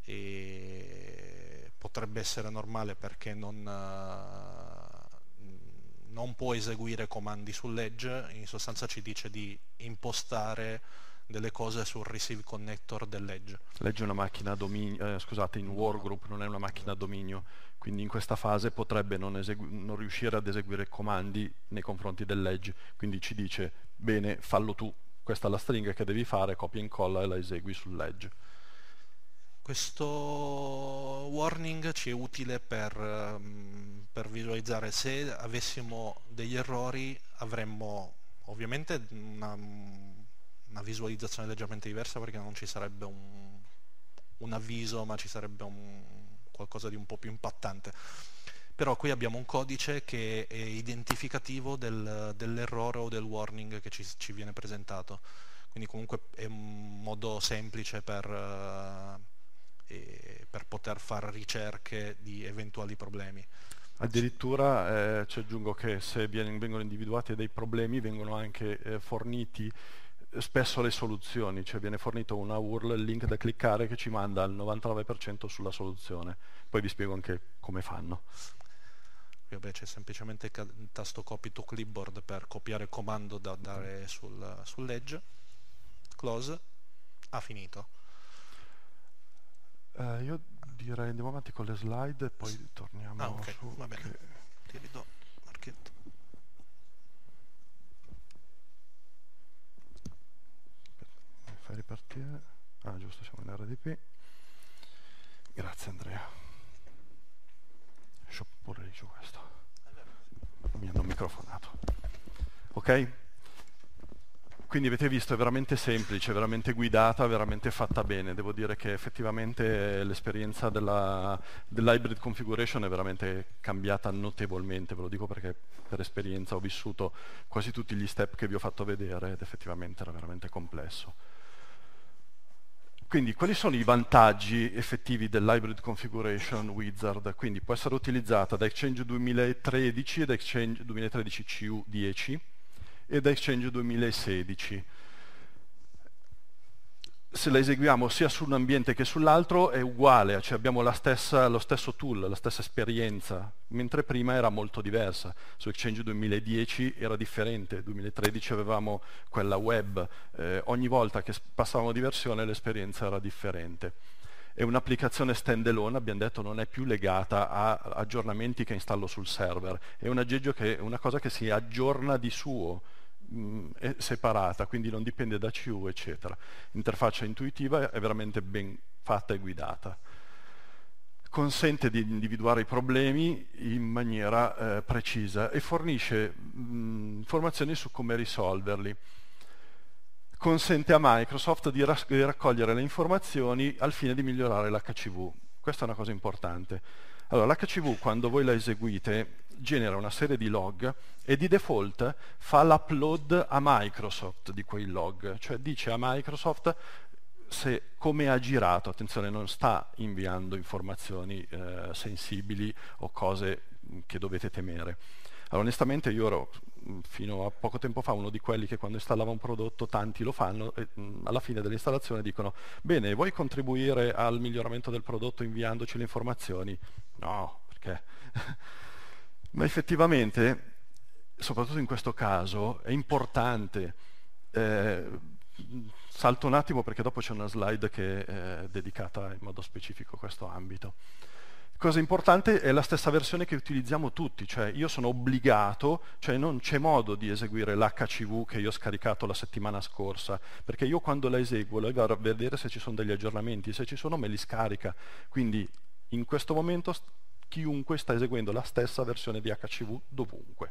eh, potrebbe essere normale perché non, uh, non può eseguire comandi sull'Edge, in sostanza ci dice di impostare delle cose sul receive connector dell'Edge. L'Edge è una macchina a dominio, eh, scusate, in workgroup non è una macchina a dominio, quindi in questa fase potrebbe non, non riuscire ad eseguire comandi nei confronti dell'Edge, quindi ci dice bene, fallo tu, questa è la stringa che devi fare, copia e incolla e la esegui sull'Edge. Questo warning ci è utile per, um, per visualizzare se avessimo degli errori, avremmo ovviamente una, una visualizzazione leggermente diversa perché non ci sarebbe un, un avviso, ma ci sarebbe un, qualcosa di un po' più impattante. Però qui abbiamo un codice che è identificativo del, dell'errore o del warning che ci, ci viene presentato, quindi comunque è un modo semplice per, uh, eh, per poter fare ricerche di eventuali problemi. Addirittura eh, ci aggiungo che se viene, vengono individuati dei problemi vengono anche eh, forniti eh, spesso le soluzioni, cioè viene fornito una U R L, il link da cliccare che ci manda al novantanove per cento sulla soluzione, poi vi spiego anche come fanno. Vabbè, c'è semplicemente il tasto copy to clipboard per copiare il comando da dare sul, sull'Edge. Close, ha finito. Uh, io direi andiamo avanti con le slide e poi torniamo ah, okay. su. Va bene, che... ti ridò marchetto. Mi fai ripartire? Ah, giusto, siamo in R D P. Grazie Andrea. Pure giù questo. Mi hanno microfonato. Ok? Quindi avete visto, è veramente semplice, veramente guidata, veramente fatta bene. Devo dire che effettivamente l'esperienza della, dell'hybrid configuration è veramente cambiata notevolmente, ve lo dico perché per esperienza ho vissuto quasi tutti gli step che vi ho fatto vedere ed effettivamente era veramente complesso. Quindi quali sono i vantaggi effettivi dell'Hybrid Configuration Wizard? Quindi può essere utilizzata da Exchange duemilatredici e da Exchange duemilatredici C U dieci e da Exchange duemilasedici. Se la eseguiamo sia su un ambiente che sull'altro è uguale, cioè abbiamo la stessa, lo stesso tool, la stessa esperienza, mentre prima era molto diversa. Su Exchange duemiladieci era differente, duemilatredici avevamo quella web, eh, ogni volta che passavamo di versione l'esperienza era differente. È un'applicazione stand-alone, abbiamo detto, non è più legata a aggiornamenti che installo sul server, è un aggeggio che, una cosa che si aggiorna di suo, è separata, quindi non dipende da C U, eccetera. L'interfaccia intuitiva è veramente ben fatta e guidata. Consente di individuare i problemi in maniera eh, precisa e fornisce mh, informazioni su come risolverli. Consente a Microsoft di, ras- di raccogliere le informazioni al fine di migliorare l'H C V. Questa è una cosa importante. Allora, l'H C V quando voi la eseguite genera una serie di log e di default fa l'upload a Microsoft di quei log, cioè dice a Microsoft se, come ha girato, attenzione, non sta inviando informazioni eh, sensibili o cose che dovete temere. Allora, onestamente io ero fino a poco tempo fa uno di quelli che quando installava un prodotto, tanti lo fanno, e mh, alla fine dell'installazione dicono bene, vuoi contribuire al miglioramento del prodotto inviandoci le informazioni? No, perché? Ma effettivamente, soprattutto in questo caso, è importante. Eh, salto un attimo perché dopo c'è una slide che è dedicata in modo specifico a questo ambito. Cosa importante è la stessa versione che utilizziamo tutti, cioè io sono obbligato, cioè non c'è modo di eseguire l'H C V che io ho scaricato la settimana scorsa, perché io quando la eseguo la vado a vedere se ci sono degli aggiornamenti, se ci sono me li scarica, quindi in questo momento chiunque sta eseguendo la stessa versione di H C V dovunque.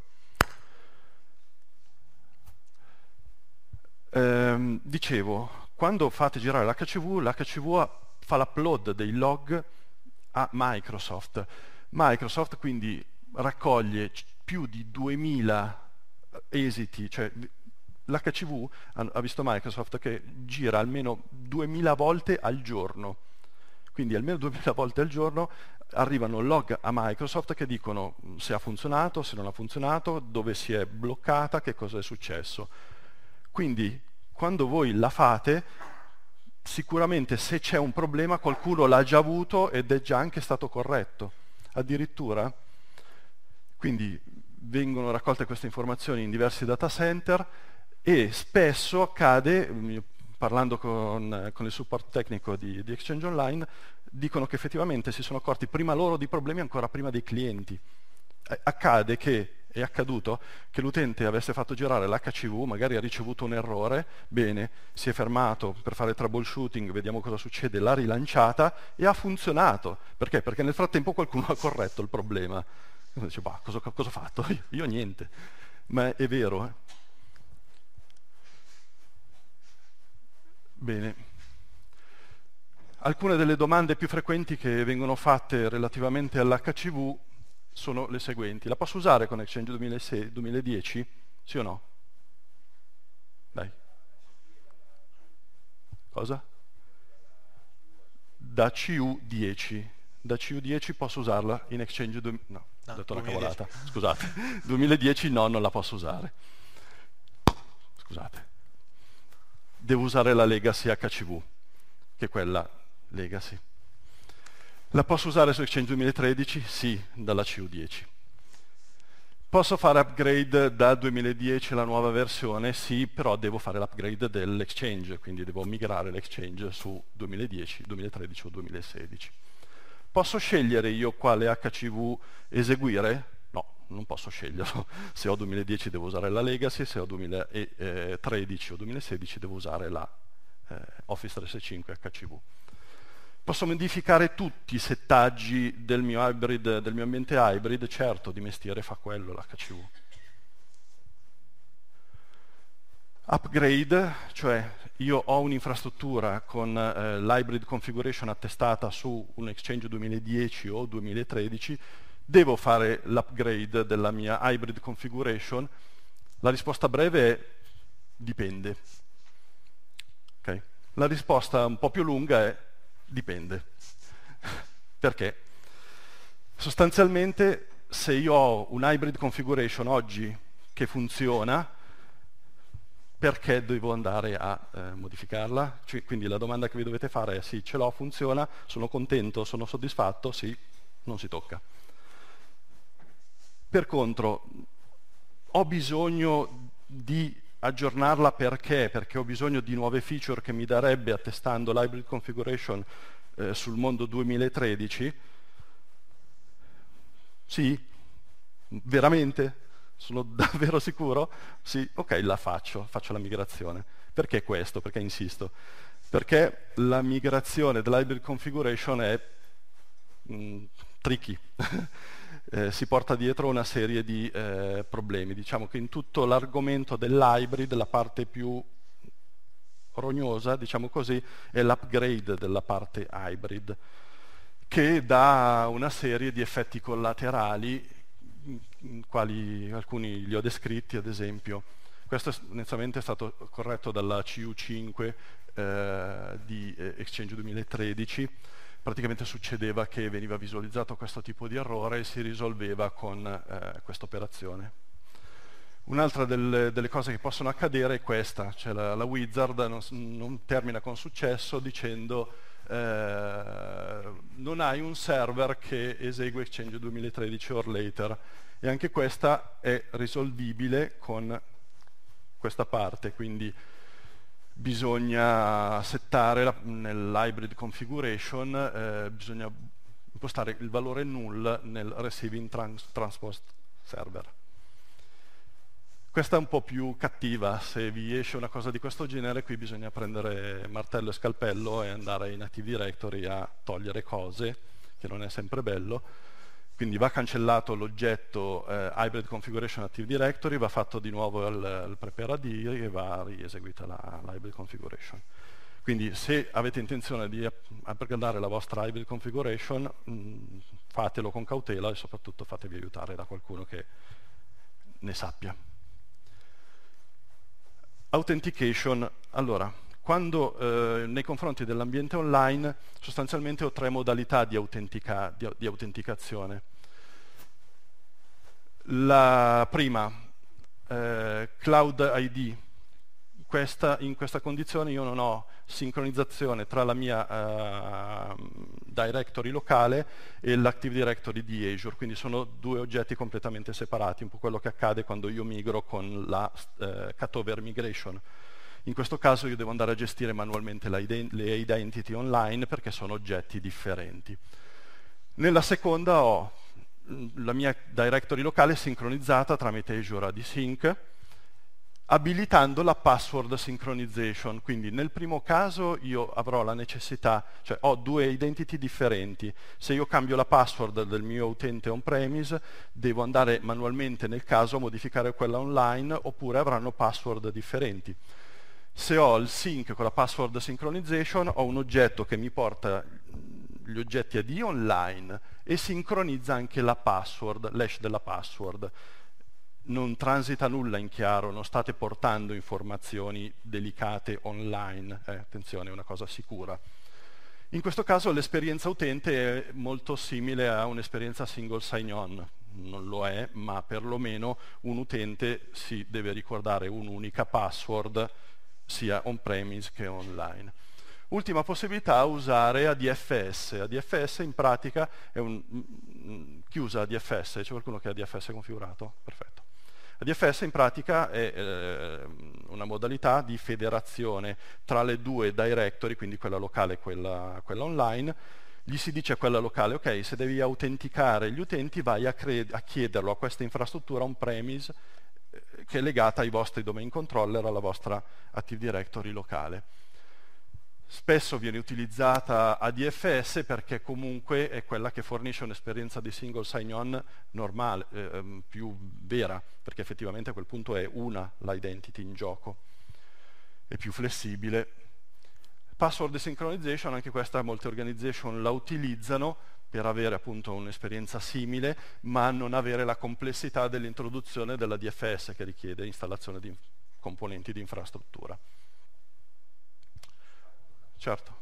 Ehm, dicevo, quando fate girare l'H C V, l'H C V fa l'upload dei log a Microsoft. Microsoft quindi raccoglie più di duemila esiti, cioè l'H C V ha visto Microsoft che gira almeno duemila volte al giorno, quindi almeno duemila volte al giorno arrivano log a Microsoft che dicono se ha funzionato, se non ha funzionato, dove si è bloccata, che cosa è successo. Quindi quando voi la fate, sicuramente se c'è un problema qualcuno l'ha già avuto ed è già anche stato corretto, addirittura. Quindi vengono raccolte queste informazioni in diversi data center e spesso accade, parlando con, con il support tecnico di, di Exchange Online, dicono che effettivamente si sono accorti prima loro di problemi ancora prima dei clienti. Accade che è accaduto che l'utente avesse fatto girare l'H C V, magari ha ricevuto un errore, bene, si è fermato per fare troubleshooting, vediamo cosa succede, l'ha rilanciata e ha funzionato. Perché? Perché nel frattempo qualcuno ha corretto il problema. E uno dice, bah, cosa, cosa ho fatto? Io, io niente. Ma è vero. Eh? Bene. Alcune delle domande più frequenti che vengono fatte relativamente all'H C V sono le seguenti. La posso usare con Exchange duemilasei, duemiladieci? Sì o no? Dai. Cosa? Da C U dieci. Da C U dieci posso usarla in Exchange duemiladieci? No, ho No, detto una duemiladieci. cavolata. Scusate. duemiladieci no, non la posso usare. Scusate. Devo usare la Legacy H C V, che è quella Legacy. La posso usare su Exchange duemilatredici? Sì, dalla C U dieci. Posso fare upgrade da duemiladieci alla nuova versione? Sì, però devo fare l'upgrade dell'Exchange, quindi devo migrare l'Exchange su duemiladieci, duemilatredici o duemilasedici. Posso scegliere io quale H C V eseguire? No, non posso sceglierlo. Se ho duemiladieci devo usare la Legacy, se ho duemilatredici o duemilasedici devo usare la eh, Office trecentosessantacinque H C V. Posso modificare tutti i settaggi del mio, hybrid, del mio ambiente hybrid? Certo, di mestiere fa quello l'H C V. Upgrade, cioè io ho un'infrastruttura con eh, l'hybrid configuration attestata su un Exchange duemiladieci o duemilatredici, devo fare l'upgrade della mia hybrid configuration? La risposta breve è dipende. Okay? La risposta un po' più lunga è dipende. Perché? Sostanzialmente, se io ho un hybrid configuration oggi che funziona, perché devo andare a eh, modificarla? Cioè, quindi la domanda che vi dovete fare è sì, ce l'ho, funziona, sono contento, sono soddisfatto, sì, non si tocca. Per contro, ho bisogno di aggiornarla perché? Perché ho bisogno di nuove feature che mi darebbe attestando l'hybrid configuration eh, sul mondo duemilatredici? Sì? Veramente? Sono davvero sicuro? Sì? Ok, la faccio, faccio la migrazione. Perché questo? Perché insisto? Perché la migrazione dell'hybrid configuration è mh, tricky. Eh, si porta dietro una serie di eh, problemi. Diciamo che in tutto l'argomento dell'hybrid la parte più rognosa, diciamo così, è l'upgrade della parte hybrid, che dà una serie di effetti collaterali, in quali alcuni li ho descritti, ad esempio. Questo inizialmente è stato corretto dalla C U cinque eh, di eh, Exchange duemilatredici. Praticamente succedeva che veniva visualizzato questo tipo di errore e si risolveva con eh, questa operazione. Un'altra delle, delle cose che possono accadere è questa, cioè la, la wizard non, non termina con successo dicendo eh, non hai un server che esegue Exchange duemilatredici or later, e anche questa è risolvibile con questa parte, quindi bisogna settare la, nell'hybrid configuration, eh, bisogna impostare il valore null nel receiving trans transport server. Questa è un po' più cattiva, se vi esce una cosa di questo genere qui bisogna prendere martello e scalpello e andare in Active Directory a togliere cose, che non è sempre bello. Quindi va cancellato l'oggetto eh, Hybrid Configuration Active Directory, va fatto di nuovo il, il prepare A D e va rieseguita la, la Hybrid Configuration. Quindi se avete intenzione di upgradare la vostra Hybrid Configuration, mh, fatelo con cautela e soprattutto fatevi aiutare da qualcuno che ne sappia. Authentication, allora, quando eh, nei confronti dell'ambiente online sostanzialmente ho tre modalità di, autentica, di, di autenticazione. La prima, eh, Cloud I D, questa, in questa condizione io non ho sincronizzazione tra la mia eh, directory locale e l'Active Directory di Azure, quindi sono due oggetti completamente separati, un po' quello che accade quando io migro con la eh, cutover migration. In questo caso io devo andare a gestire manualmente la ident le identity online perché sono oggetti differenti. Nella seconda ho la mia directory locale sincronizzata tramite Azure A D Sync, abilitando la password synchronization. Quindi nel primo caso io avrò la necessità, cioè ho due identity differenti. Se io cambio la password del mio utente on-premise, devo andare manualmente nel caso a modificare quella online, oppure avranno password differenti. Se ho il sync con la password synchronization, ho un oggetto che mi porta gli oggetti A D online e sincronizza anche la password, l'hash della password. Non transita nulla in chiaro, non state portando informazioni delicate online, eh, attenzione, è una cosa sicura. In questo caso l'esperienza utente è molto simile a un'esperienza single sign-on, non lo è, ma perlomeno un utente si deve ricordare un'unica password sia on-premise che online. Ultima possibilità, usare A D F S. A D F S in pratica è un... Chi usa A D F S? C'è qualcuno che ha A D F S configurato? Perfetto. A D F S in pratica è eh, una modalità di federazione tra le due directory, quindi quella locale e quella, quella online. Gli si dice a quella locale, ok, se devi autenticare gli utenti vai a, a chiederlo a questa infrastruttura on-premise eh, che è legata ai vostri domain controller, alla vostra Active Directory locale. Spesso viene utilizzata A D F S perché comunque è quella che fornisce un'esperienza di single sign-on normale, eh, più vera, perché effettivamente a quel punto è una l'identity in gioco, è più flessibile. Password synchronization, anche questa molte organization la utilizzano per avere appunto un'esperienza simile, ma non avere la complessità dell'introduzione della D F S che richiede installazione di componenti di infrastruttura. Certo.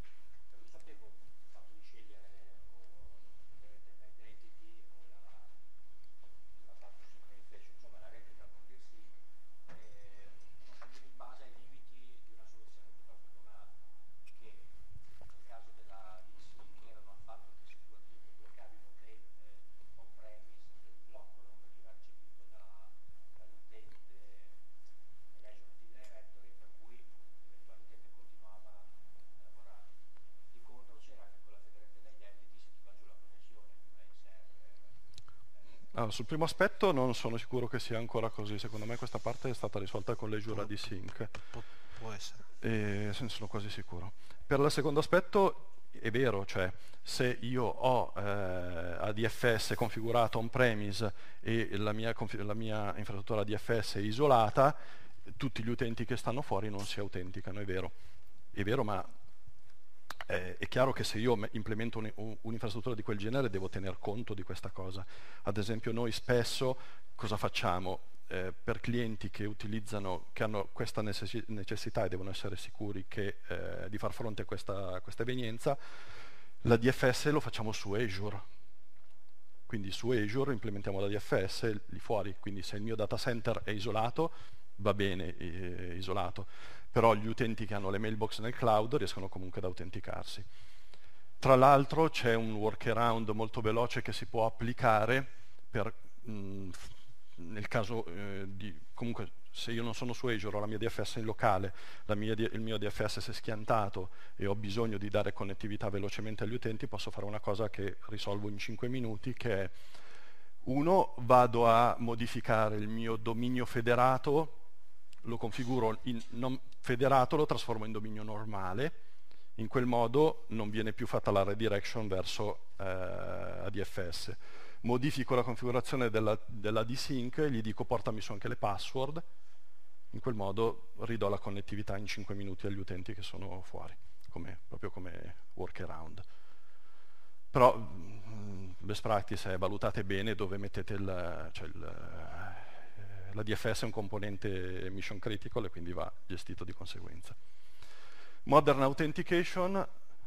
Allora, sul primo aspetto non sono sicuro che sia ancora così, secondo me questa parte è stata risolta con l'Azure A D Sync. Pu può essere. E ne sono quasi sicuro. Per il secondo aspetto è vero, cioè se io ho eh, A D F S configurato on-premise e la mia, la mia infrastruttura A D F S è isolata, tutti gli utenti che stanno fuori non si autenticano, è vero. È vero, ma Eh, è chiaro che se io implemento un'infrastruttura di quel genere devo tener conto di questa cosa. Ad esempio noi spesso cosa facciamo? Eh, per clienti che utilizzano, che hanno questa necessità e devono essere sicuri che, eh, di far fronte a questa, a questa evenienza, la D F S lo facciamo su Azure. Quindi su Azure implementiamo la D F S lì fuori, quindi se il mio data center è isolato, va bene, è isolato. Però gli utenti che hanno le mailbox nel cloud riescono comunque ad autenticarsi. Tra l'altro c'è un workaround molto veloce che si può applicare per, mh, nel caso eh, di, comunque se io non sono su Azure, ho la mia D F S in locale, la mia, il mio D F S si è schiantato e ho bisogno di dare connettività velocemente agli utenti, posso fare una cosa che risolvo in cinque minuti, che è: uno, vado a modificare il mio dominio federato, lo configuro in non federato, lo trasformo in dominio normale, in quel modo non viene più fatta la redirection verso eh, A D F S. Modifico la configurazione della, della D-Sync e gli dico portami su anche le password, in quel modo ridò la connettività in cinque minuti agli utenti che sono fuori, come, proprio come workaround. Però mh, best practice è: valutate bene dove mettete il, cioè il, la D F S è un componente mission critical e quindi va gestito di conseguenza. Modern Authentication,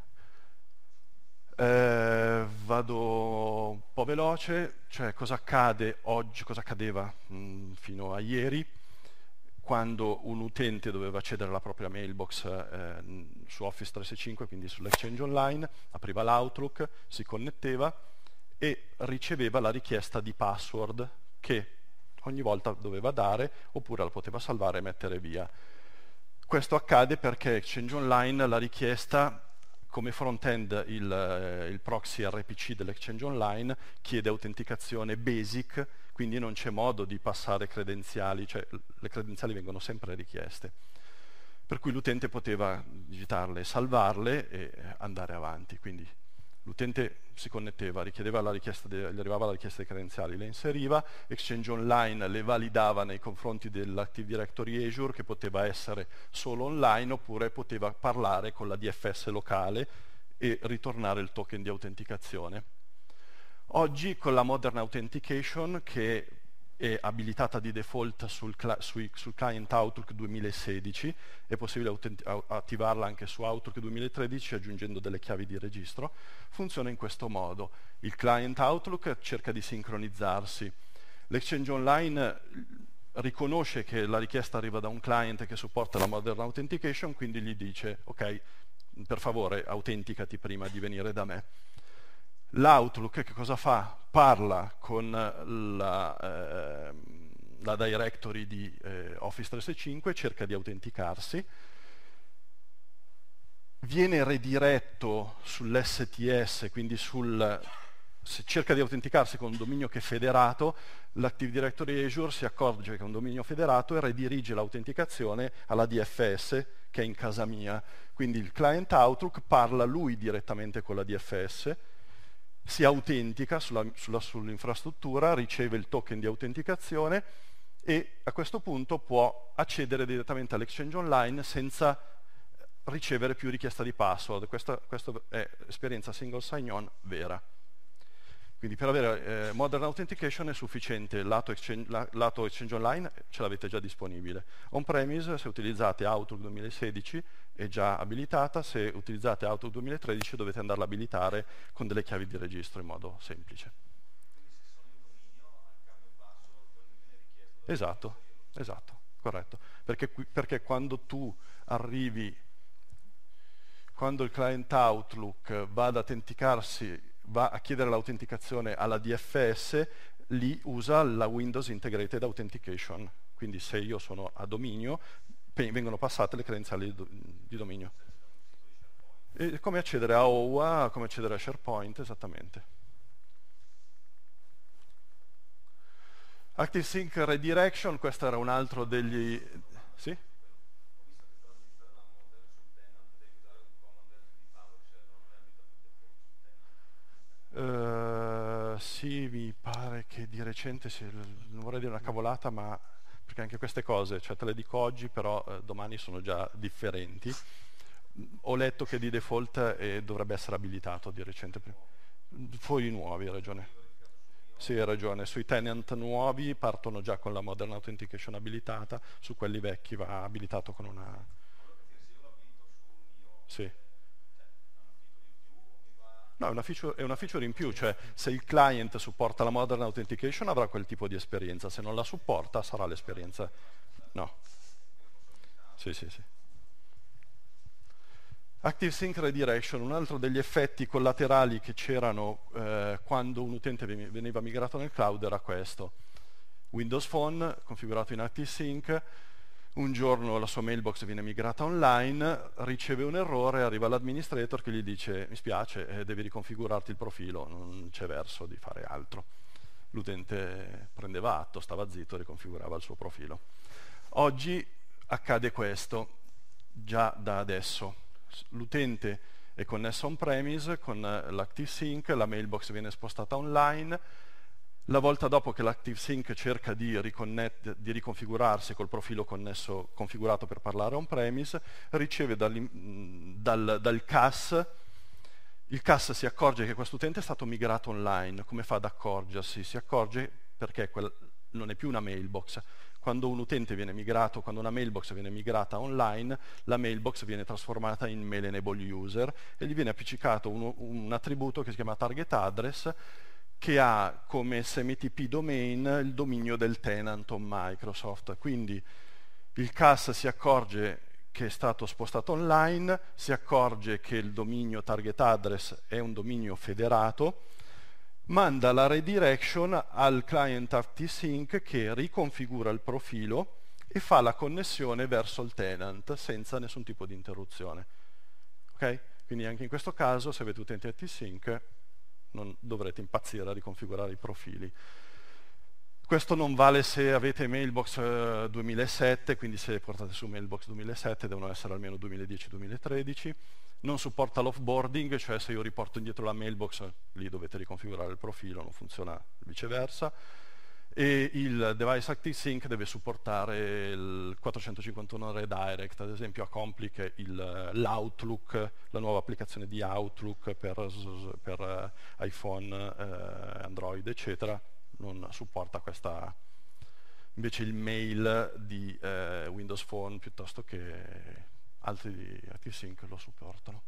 eh, vado un po' veloce, cioè cosa accade oggi, cosa accadeva mh, fino a ieri, quando un utente doveva accedere alla propria mailbox eh, su Office trecentosessantacinque, quindi sull'Exchange Online, apriva l'Outlook, si connetteva e riceveva la richiesta di password che ogni volta doveva dare, oppure la poteva salvare e mettere via. Questo accade perché Exchange Online la richiesta, come front-end il, il proxy R P C dell'Exchange Online chiede autenticazione basic, quindi non c'è modo di passare credenziali, cioè le credenziali vengono sempre richieste. Per cui l'utente poteva digitarle, salvarle e andare avanti. Quindi l'utente si connetteva, richiedeva la richiesta de, gli arrivava la richiesta dei credenziali, le inseriva, Exchange Online le validava nei confronti dell'Active Directory Azure, che poteva essere solo online oppure poteva parlare con la D F S locale e ritornare il token di autenticazione. Oggi con la Modern Authentication, che è abilitata di default sul, sui, sul client Outlook duemilasedici, è possibile attivarla anche su Outlook duemilatredici aggiungendo delle chiavi di registro, funziona in questo modo. Il client Outlook cerca di sincronizzarsi, l'Exchange Online riconosce che la richiesta arriva da un client che supporta la Modern Authentication, quindi gli dice: ok, per favore autenticati prima di venire da me. L'Outlook che cosa fa? Parla con la, eh, la directory di eh, Office trecentosessantacinque, cerca di autenticarsi, viene rediretto sull'S T S, quindi sul, se cerca di autenticarsi con un dominio che è federato, l'Active Directory Azure si accorge che è un dominio federato e redirige l'autenticazione alla D F S che è in casa mia. Quindi il client Outlook parla lui direttamente con la D F S, si autentica sulla, sulla, sull'infrastruttura, riceve il token di autenticazione e a questo punto può accedere direttamente all'Exchange Online senza ricevere più richiesta di password. Questa, questa è esperienza single sign-on vera. Quindi per avere eh, Modern Authentication è sufficiente, lato Exchange, la, lato Exchange Online ce l'avete già disponibile. On-premise, se utilizzate Outlook duemilasedici, è già abilitata, se utilizzate Outlook duemilatredici dovete andarla a abilitare con delle chiavi di registro in modo semplice. Quindi se sono in dominio, al cambio password, poi mi viene richiesto... Esatto, esatto, corretto. Perché, perché quando tu arrivi, quando il client Outlook va ad autenticarsi, va a chiedere l'autenticazione alla D F S, lì usa la Windows Integrated Authentication. Quindi se io sono a dominio, vengono passate le credenziali di dominio. E come accedere a O W A, come accedere a SharePoint, esattamente. ActiveSync Redirection, questo era un altro degli... Sì? Uh, sì, mi pare che di recente, sì, non vorrei dire una cavolata, ma perché anche queste cose, cioè te le dico oggi, però eh, domani sono già differenti. Ho letto che di default eh, dovrebbe essere abilitato di recente. Fogli nuovi, hai ragione. Sì, hai ragione. Sui tenant nuovi partono già con la Modern Authentication abilitata, su quelli vecchi va abilitato con una... Sì. No, è una, feature, è una feature in più, cioè se il client supporta la Modern Authentication avrà quel tipo di esperienza, se non la supporta sarà l'esperienza... No. Sì, sì, sì. ActiveSync Redirection, un altro degli effetti collaterali che c'erano eh, quando un utente veniva migrato nel cloud era questo. Windows Phone configurato in ActiveSync, un giorno la sua mailbox viene migrata online, riceve un errore, arriva l'administrator che gli dice mi spiace, eh, devi riconfigurarti il profilo, non c'è verso di fare altro. L'utente prendeva atto, stava zitto, riconfigurava il suo profilo. Oggi accade questo, già da adesso. L'utente è connesso on-premise con l'ActiveSync, la mailbox viene spostata online. La volta dopo che l'ActiveSync cerca di, di riconfigurarsi col profilo connesso, configurato per parlare on-premise, riceve dal, dal, dal C A S, il C A S si accorge che questo utente è stato migrato online. Come fa ad accorgersi? Si accorge perché quel, non è più una mailbox. Quando un utente viene migrato, quando una mailbox viene migrata online, la mailbox viene trasformata in mail enable user e gli viene appiccicato un, un attributo che si chiama target address, che ha come S M T P domain il dominio del tenant on Microsoft. Quindi il C A S si accorge che è stato spostato online, si accorge che il dominio target address è un dominio federato, manda la redirection al client ActiveSync che riconfigura il profilo e fa la connessione verso il tenant senza nessun tipo di interruzione. Ok? Quindi anche in questo caso, se avete utenti ActiveSync, non dovrete impazzire a riconfigurare i profili. Questo non vale se avete Mailbox eh, duemilasette, quindi se portate su Mailbox duemilasette devono essere almeno duemiladieci duemilatredici. Non supporta l'offboarding, cioè se io riporto indietro la mailbox, lì dovete riconfigurare il profilo, non funziona viceversa. E il device ActiveSync deve supportare il quattrocentocinquantuno Redirect, ad esempio Accomplic, l'Outlook, la nuova applicazione di Outlook per, per uh, iPhone, uh, Android, eccetera, non supporta questa. Invece il mail di uh, Windows Phone piuttosto che altri di ActiveSync lo supportano.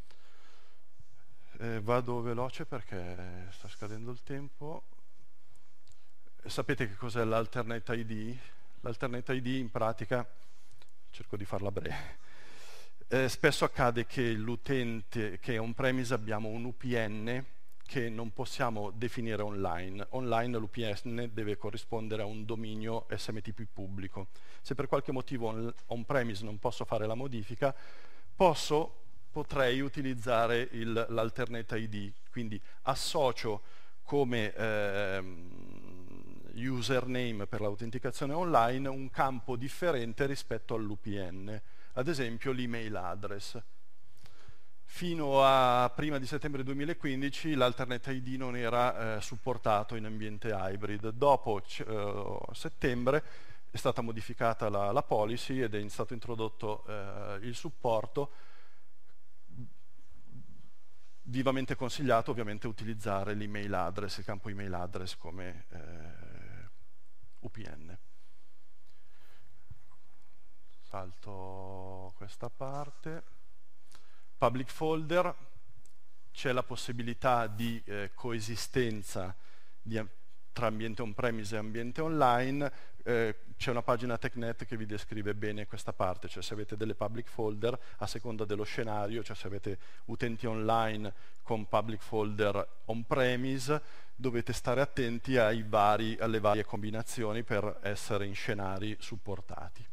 Eh, vado veloce perché sta scadendo il tempo. Sapete che cos'è l'Alternate I D? L'Alternate I D in pratica, cerco di farla breve, eh, spesso accade che l'utente, che on-premise abbiamo un U P N che non possiamo definire online. Online l'U P N deve corrispondere a un dominio S M T P pubblico. Se per qualche motivo on- on-premise non posso fare la modifica, posso, potrei utilizzare il, l'Alternate I D, quindi associo come ehm, username per l'autenticazione online un campo differente rispetto all'U P N, ad esempio l'email address. Fino a prima di settembre duemilaquindici l'Alternate I D non era eh, supportato in ambiente hybrid. Dopo eh, settembre è stata modificata la, la policy ed è stato introdotto eh, il supporto. Vivamente consigliato ovviamente utilizzare l'email address, il campo email address come eh, U P N. Salto questa parte. Public folder, c'è la possibilità di eh, coesistenza di, tra ambiente on-premise e ambiente online. Eh, c'è una pagina TechNet che vi descrive bene questa parte, cioè se avete delle public folder a seconda dello scenario, cioè se avete utenti online con public folder on-premise, dovete stare attenti ai vari, alle varie combinazioni per essere in scenari supportati.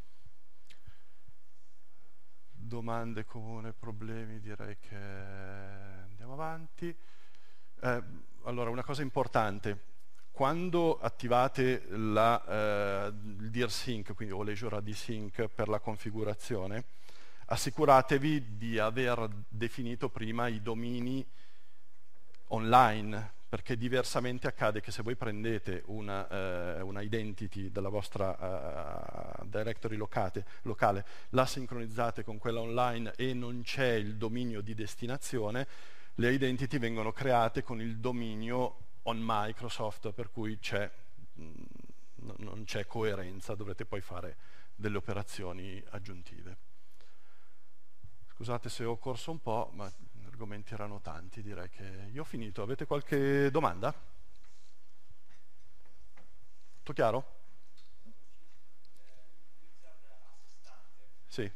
Domande, comune, problemi, direi che andiamo avanti. Eh, allora, una cosa importante, quando attivate la, eh, il DirSync, quindi o l'Azure A D Sync per la configurazione, assicuratevi di aver definito prima i domini online, perché diversamente accade che se voi prendete una, eh, una identity della vostra uh, directory locate, locale, la sincronizzate con quella online e non c'è il dominio di destinazione, le identity vengono create con il dominio on Microsoft, per cui c'è, mh, non c'è coerenza, dovrete poi fare delle operazioni aggiuntive. Scusate se ho corso un po', ma gli argomenti erano tanti, direi che io ho finito. Avete qualche domanda? Tutto chiaro? Sì.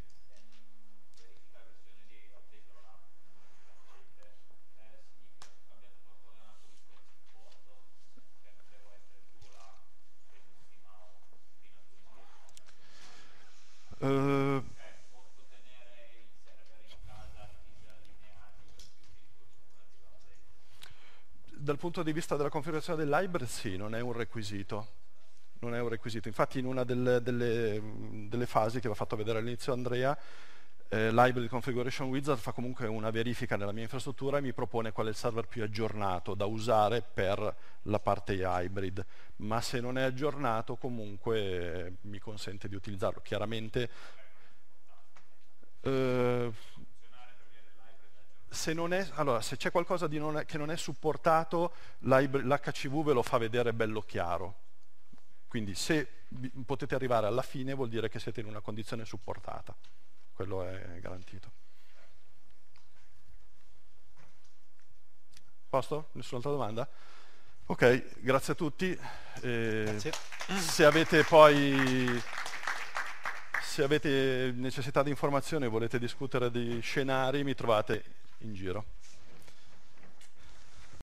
dal punto di vista della configurazione dell'hybrid sì, non è un requisito. Non è un requisito. Infatti in una delle, delle, delle fasi che vi ho fatto vedere all'inizio Andrea, eh, l'Hybrid Configuration Wizard fa comunque una verifica nella mia infrastruttura e mi propone qual è il server più aggiornato da usare per la parte hybrid. Ma se non è aggiornato comunque eh, mi consente di utilizzarlo. Chiaramente eh, se non è, allora, se c'è qualcosa di non è, che non è supportato, l'H C V ve lo fa vedere bello chiaro. Quindi se potete arrivare alla fine vuol dire che siete in una condizione supportata. Quello è garantito. Posto? Nessun'altra domanda? Ok, grazie a tutti. Eh, Grazie. Se avete poi se avete necessità di informazioni e volete discutere di scenari, mi trovate in giro.